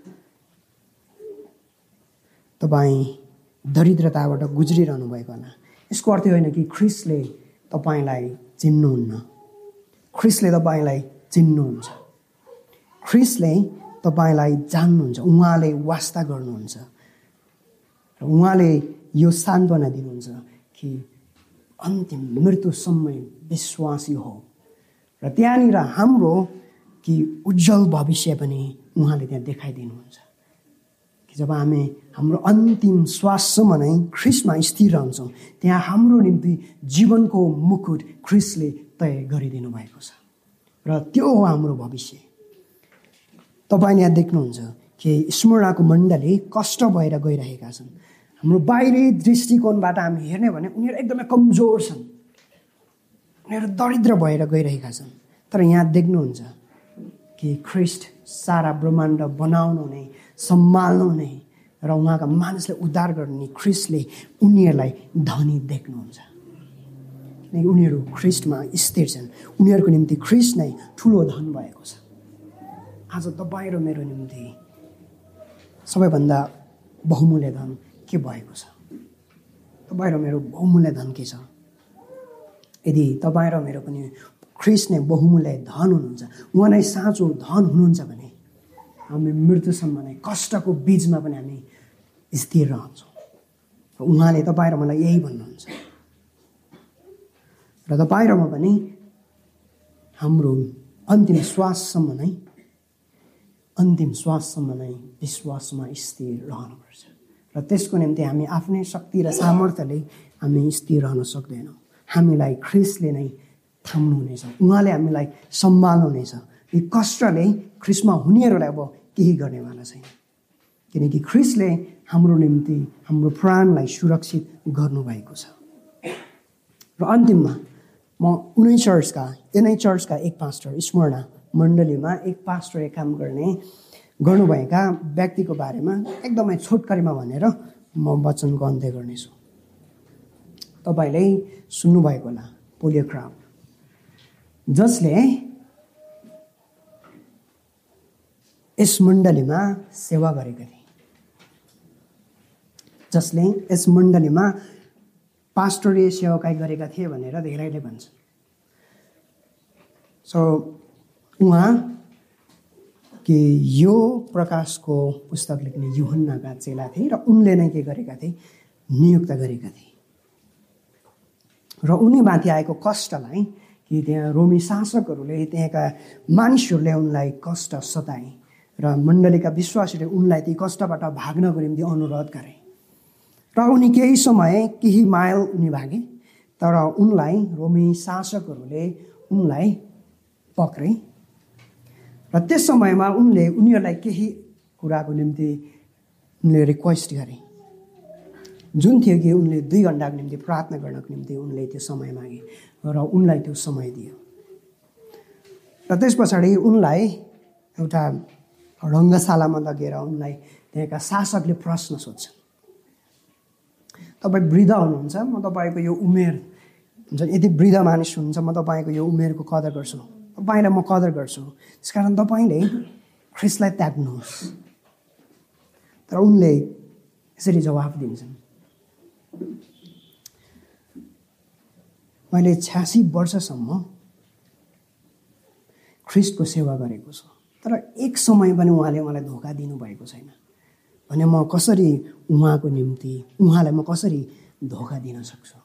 [SPEAKER 1] तपाईँ दरिद्रताबाट गुज्रिरहनु भएको होला। यसको अर्थ होइन कि ख्रिस्टले तपाईँलाई चिन्नुहुन्न, ख्रिस्टले तपाईँलाई चिन्नुहुन्छ, ख्रिस्टले तपाईँलाई जान्नुहुन्छ, उहाँले वास्ता गर्नुहुन्छ र उहाँले यो सान्त्वना दिनुहुन्छ कि अन्तिम मृत्युसम्म विश्वासी हो र त्यहाँनिर हाम्रो कि उज्जवल भविष्य पनि उहाँले त्यहाँ देखाइदिनुहुन्छ कि जब हामी हाम्रो अन्तिम श्वाससम्म नै ख्रिस्टमा स्थिर रहन्छौँ, त्यहाँ हाम्रो निम्ति जीवनको मुकुट ख्रिस्टले तय गरिदिनु भएको छ र त्यो हो हाम्रो भविष्य। तपाईँले यहाँ देख्नुहुन्छ कि स्मरणाको मण्डली कष्ट भएर गइरहेका छन्। हाम्रो बाहिरी दृष्टिकोणबाट हामी हेर्ने भने उनीहरू एकदमै कमजोर छन्, उनीहरू दरिद्र भएर गइरहेका छन्। तर यहाँ देख्नुहुन्छ कि ख्रिस्ट सारा ब्रह्माण्ड बनाउनु नै, सम्हाल्नु नै र उहाँका मानिसलाई उद्धार गर्ने ख्रिस्टले उनीहरूलाई धनी देख्नुहुन्छ, किनकि उनीहरू ख्रिस्टमा स्थिर छन्। उनीहरूको निम्ति ख्रिस्ट नै ठुलो धन भएको छ। आज तपाईँ र मेरो निम्ति सबैभन्दा बहुमूल्य धन के भएको छ? तपाईँ र मेरो बहुमूल्य धन के छ? यदि तपाईँ र मेरो पनि ख्रिस्ट नै बहुमूल्य धन हुनुहुन्छ, उहाँ नै साँचो धन हुनुहुन्छ भने हामी मृत्युसम्म नै कष्टको बीचमा पनि हामी स्थिर रहन्छौँ। र उहाँले तपाईँ र मलाई यही भन्नुहुन्छ। र तपाईँ र म पनि हाम्रो अन्तिम श्वाससम्म नै अन्तिम श्वाससम्म नै विश्वासमा स्थिर रहनुपर्छ। र त्यसको निम्ति हामी आफ्नै शक्ति र सामर्थ्यले हामी स्थिर रहन सक्दैनौँ। हामीलाई ख्रिस्टले नै थाम्नु हुनेछ, उहाँले हामीलाई सम्हाल्नु हुनेछ। यी कष्टले ख्रिस्टमा हुनेहरूलाई अब केही गर्नेवाला छैन, किनकि ख्रिस्टले हाम्रो निम्ति हाम्रो प्राणलाई सुरक्षित गर्नुभएको छ। र अन्तिममा म उनै चर्चका यनै चर्चका एक पास्टर स्मरणा मण्डलीमा एक पास्टरले काम गर्ने गर्नुभएका व्यक्तिको बारेमा एकदमै छोटकरीमा भनेर म वचनको अन्त्य गर्नेछु। तपाईँले सुन्नुभएको होला पोलियोक्राफ्ट, जसले यस मण्डलीमा सेवा गरेका थिए, जसले यस मण्डलीमा पास्टरीय सेवाकाई गरेका थिए भनेर धेरैले भन्छन्। सो उहाँ कि यो प्रकाशको पुस्तक लेख्ने यूहन्नाका चेला थिए र उनले नै के गरेका थिए, नियुक्त गरेका थिए। र उनीमाथि आएको कष्टलाई कि त्यहाँ रोमी शासकहरूले, त्यहाँका मानिसहरूले उनलाई कष्ट सताए र मण्डलीका विश्वासीले उनलाई ती कष्टबाट भाग्नको निम्ति अनुरोध गरे। र उनी केही समय केही माइल उनी भागे, तर उनलाई रोमी शासकहरूले उनलाई पक्रे। र त्यस समयमा उनले उनीहरूलाई केही कुराको निम्ति उनले रिक्वेस्ट गरे, जुन थियो कि उनले दुई घन्टाको निम्ति प्रार्थना गर्नको निम्ति उनले त्यो समय मागे र उनलाई त्यो समय दियो। र त्यस पछाडि उनलाई एउटा रङ्गशालामा लगेर उनलाई त्यहाँका शासकले प्रश्न सोध्छन्, तपाईँ वृद्ध हुनुहुन्छ, म तपाईँको यो उमेर हुन्छ, यदि वृद्ध मानिस हुनुहुन्छ, म तपाईँको यो उमेरको कदर गर्छु, तपाईँलाई म कदर गर्छु, त्यसकारण तपाईँले ख्रिस्टलाई त्याग्नुहोस्। तर उनले यसरी जवाफ दिन्छन्, मैले छ्यासी वर्षसम्म ख्रिस्टको सेवा गरेको छु, तर एक समय पनि उहाँले मलाई धोका दिनुभएको छैन भने म कसरी उहाँको निम्ति उहाँलाई म कसरी धोका दिन सक्छु?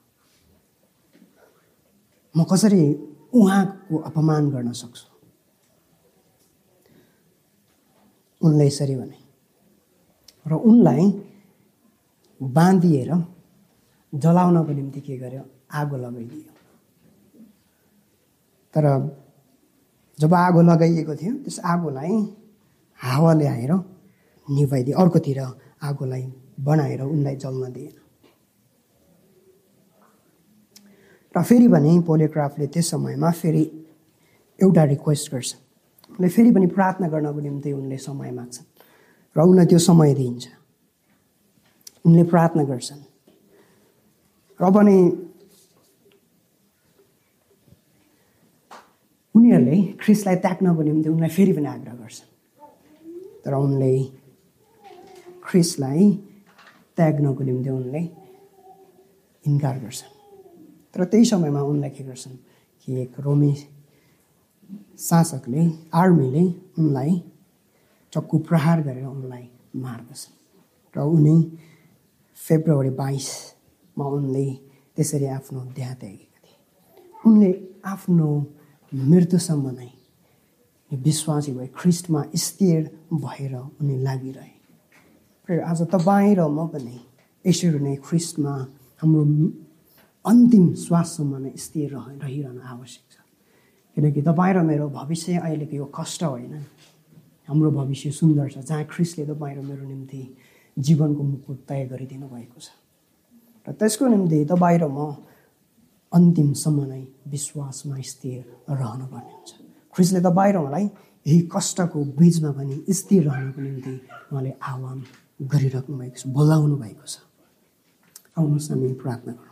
[SPEAKER 1] म कसरी उहाँको अपमान गर्न सक्छु? उनले यसरी भने र उनलाई बाँधिएर जलाउनको निम्ति के गर्यो, आगो लगाइदियो। तर जब आगो लगाइएको थियो, त्यस आगोलाई हावाले आएर निभाइदियो, अर्कोतिर आगोलाई बनाएर उनलाई जल्न दिएन। र फेरि भने पोलियोक्राफ्टले त्यस समयमा फेरि एउटा रिक्वेस्ट गर्छ, उनले फेरि पनि प्रार्थना गर्नको निम्ति उनले समय माग्छन् र उनलाई त्यो समय दिइन्छ। उनले प्रार्थना गर्छन् र पनि उनीहरूले ख्रिस्टलाई त्याग्नको निम्ति उनलाई फेरि पनि आग्रह गर्छन्, तर उनले ख्रिस्टलाई त्याग्नको निम्ति उनले इन्कार गर्छन्। तर त्यही समयमा उनलाई के गर्छन् कि एक रोमी शासकले, आर्मीले उनलाई चक्कु प्रहार गरेर उनलाई मार्दछन् र उनी फेब्रुअरी बाइसमा उनले त्यसरी आफ्नो देह त्यागेका थिए। उनले आफ्नो मृत्युसम्म नै विश्वासी भए, ख्रिस्टमा स्थिर भएर उनी लागिरहे। आज तपाईँ र म पनि यसरी नै ख्रिस्टमा हाम्रो अन्तिम श्वाससम्म नै स्थिर रहिरहन आवश्यक छ, किनकि तपाईँ र मेरो भविष्य अहिलेको यो कष्ट होइन, हाम्रो भविष्य सुन्दर छ, जहाँ ख्रिस्टले तपाईँ र मेरो निम्ति जीवनको मुकुट तय गरिदिनु भएको छ र त्यसको निम्ति तपाईँ र म अन्तिमसम्म नै विश्वासमा स्थिर रहनुपर्ने हुन्छ। ख्रिस्टले तपाईँ र मलाई यही कष्टको बीचमा पनि स्थिर रहनको निम्ति उहाँले आह्वान गरिराख्नु भएको छ, बोलाउनु भएको छ। आउनुहोस् हामी प्रार्थना गरौँ।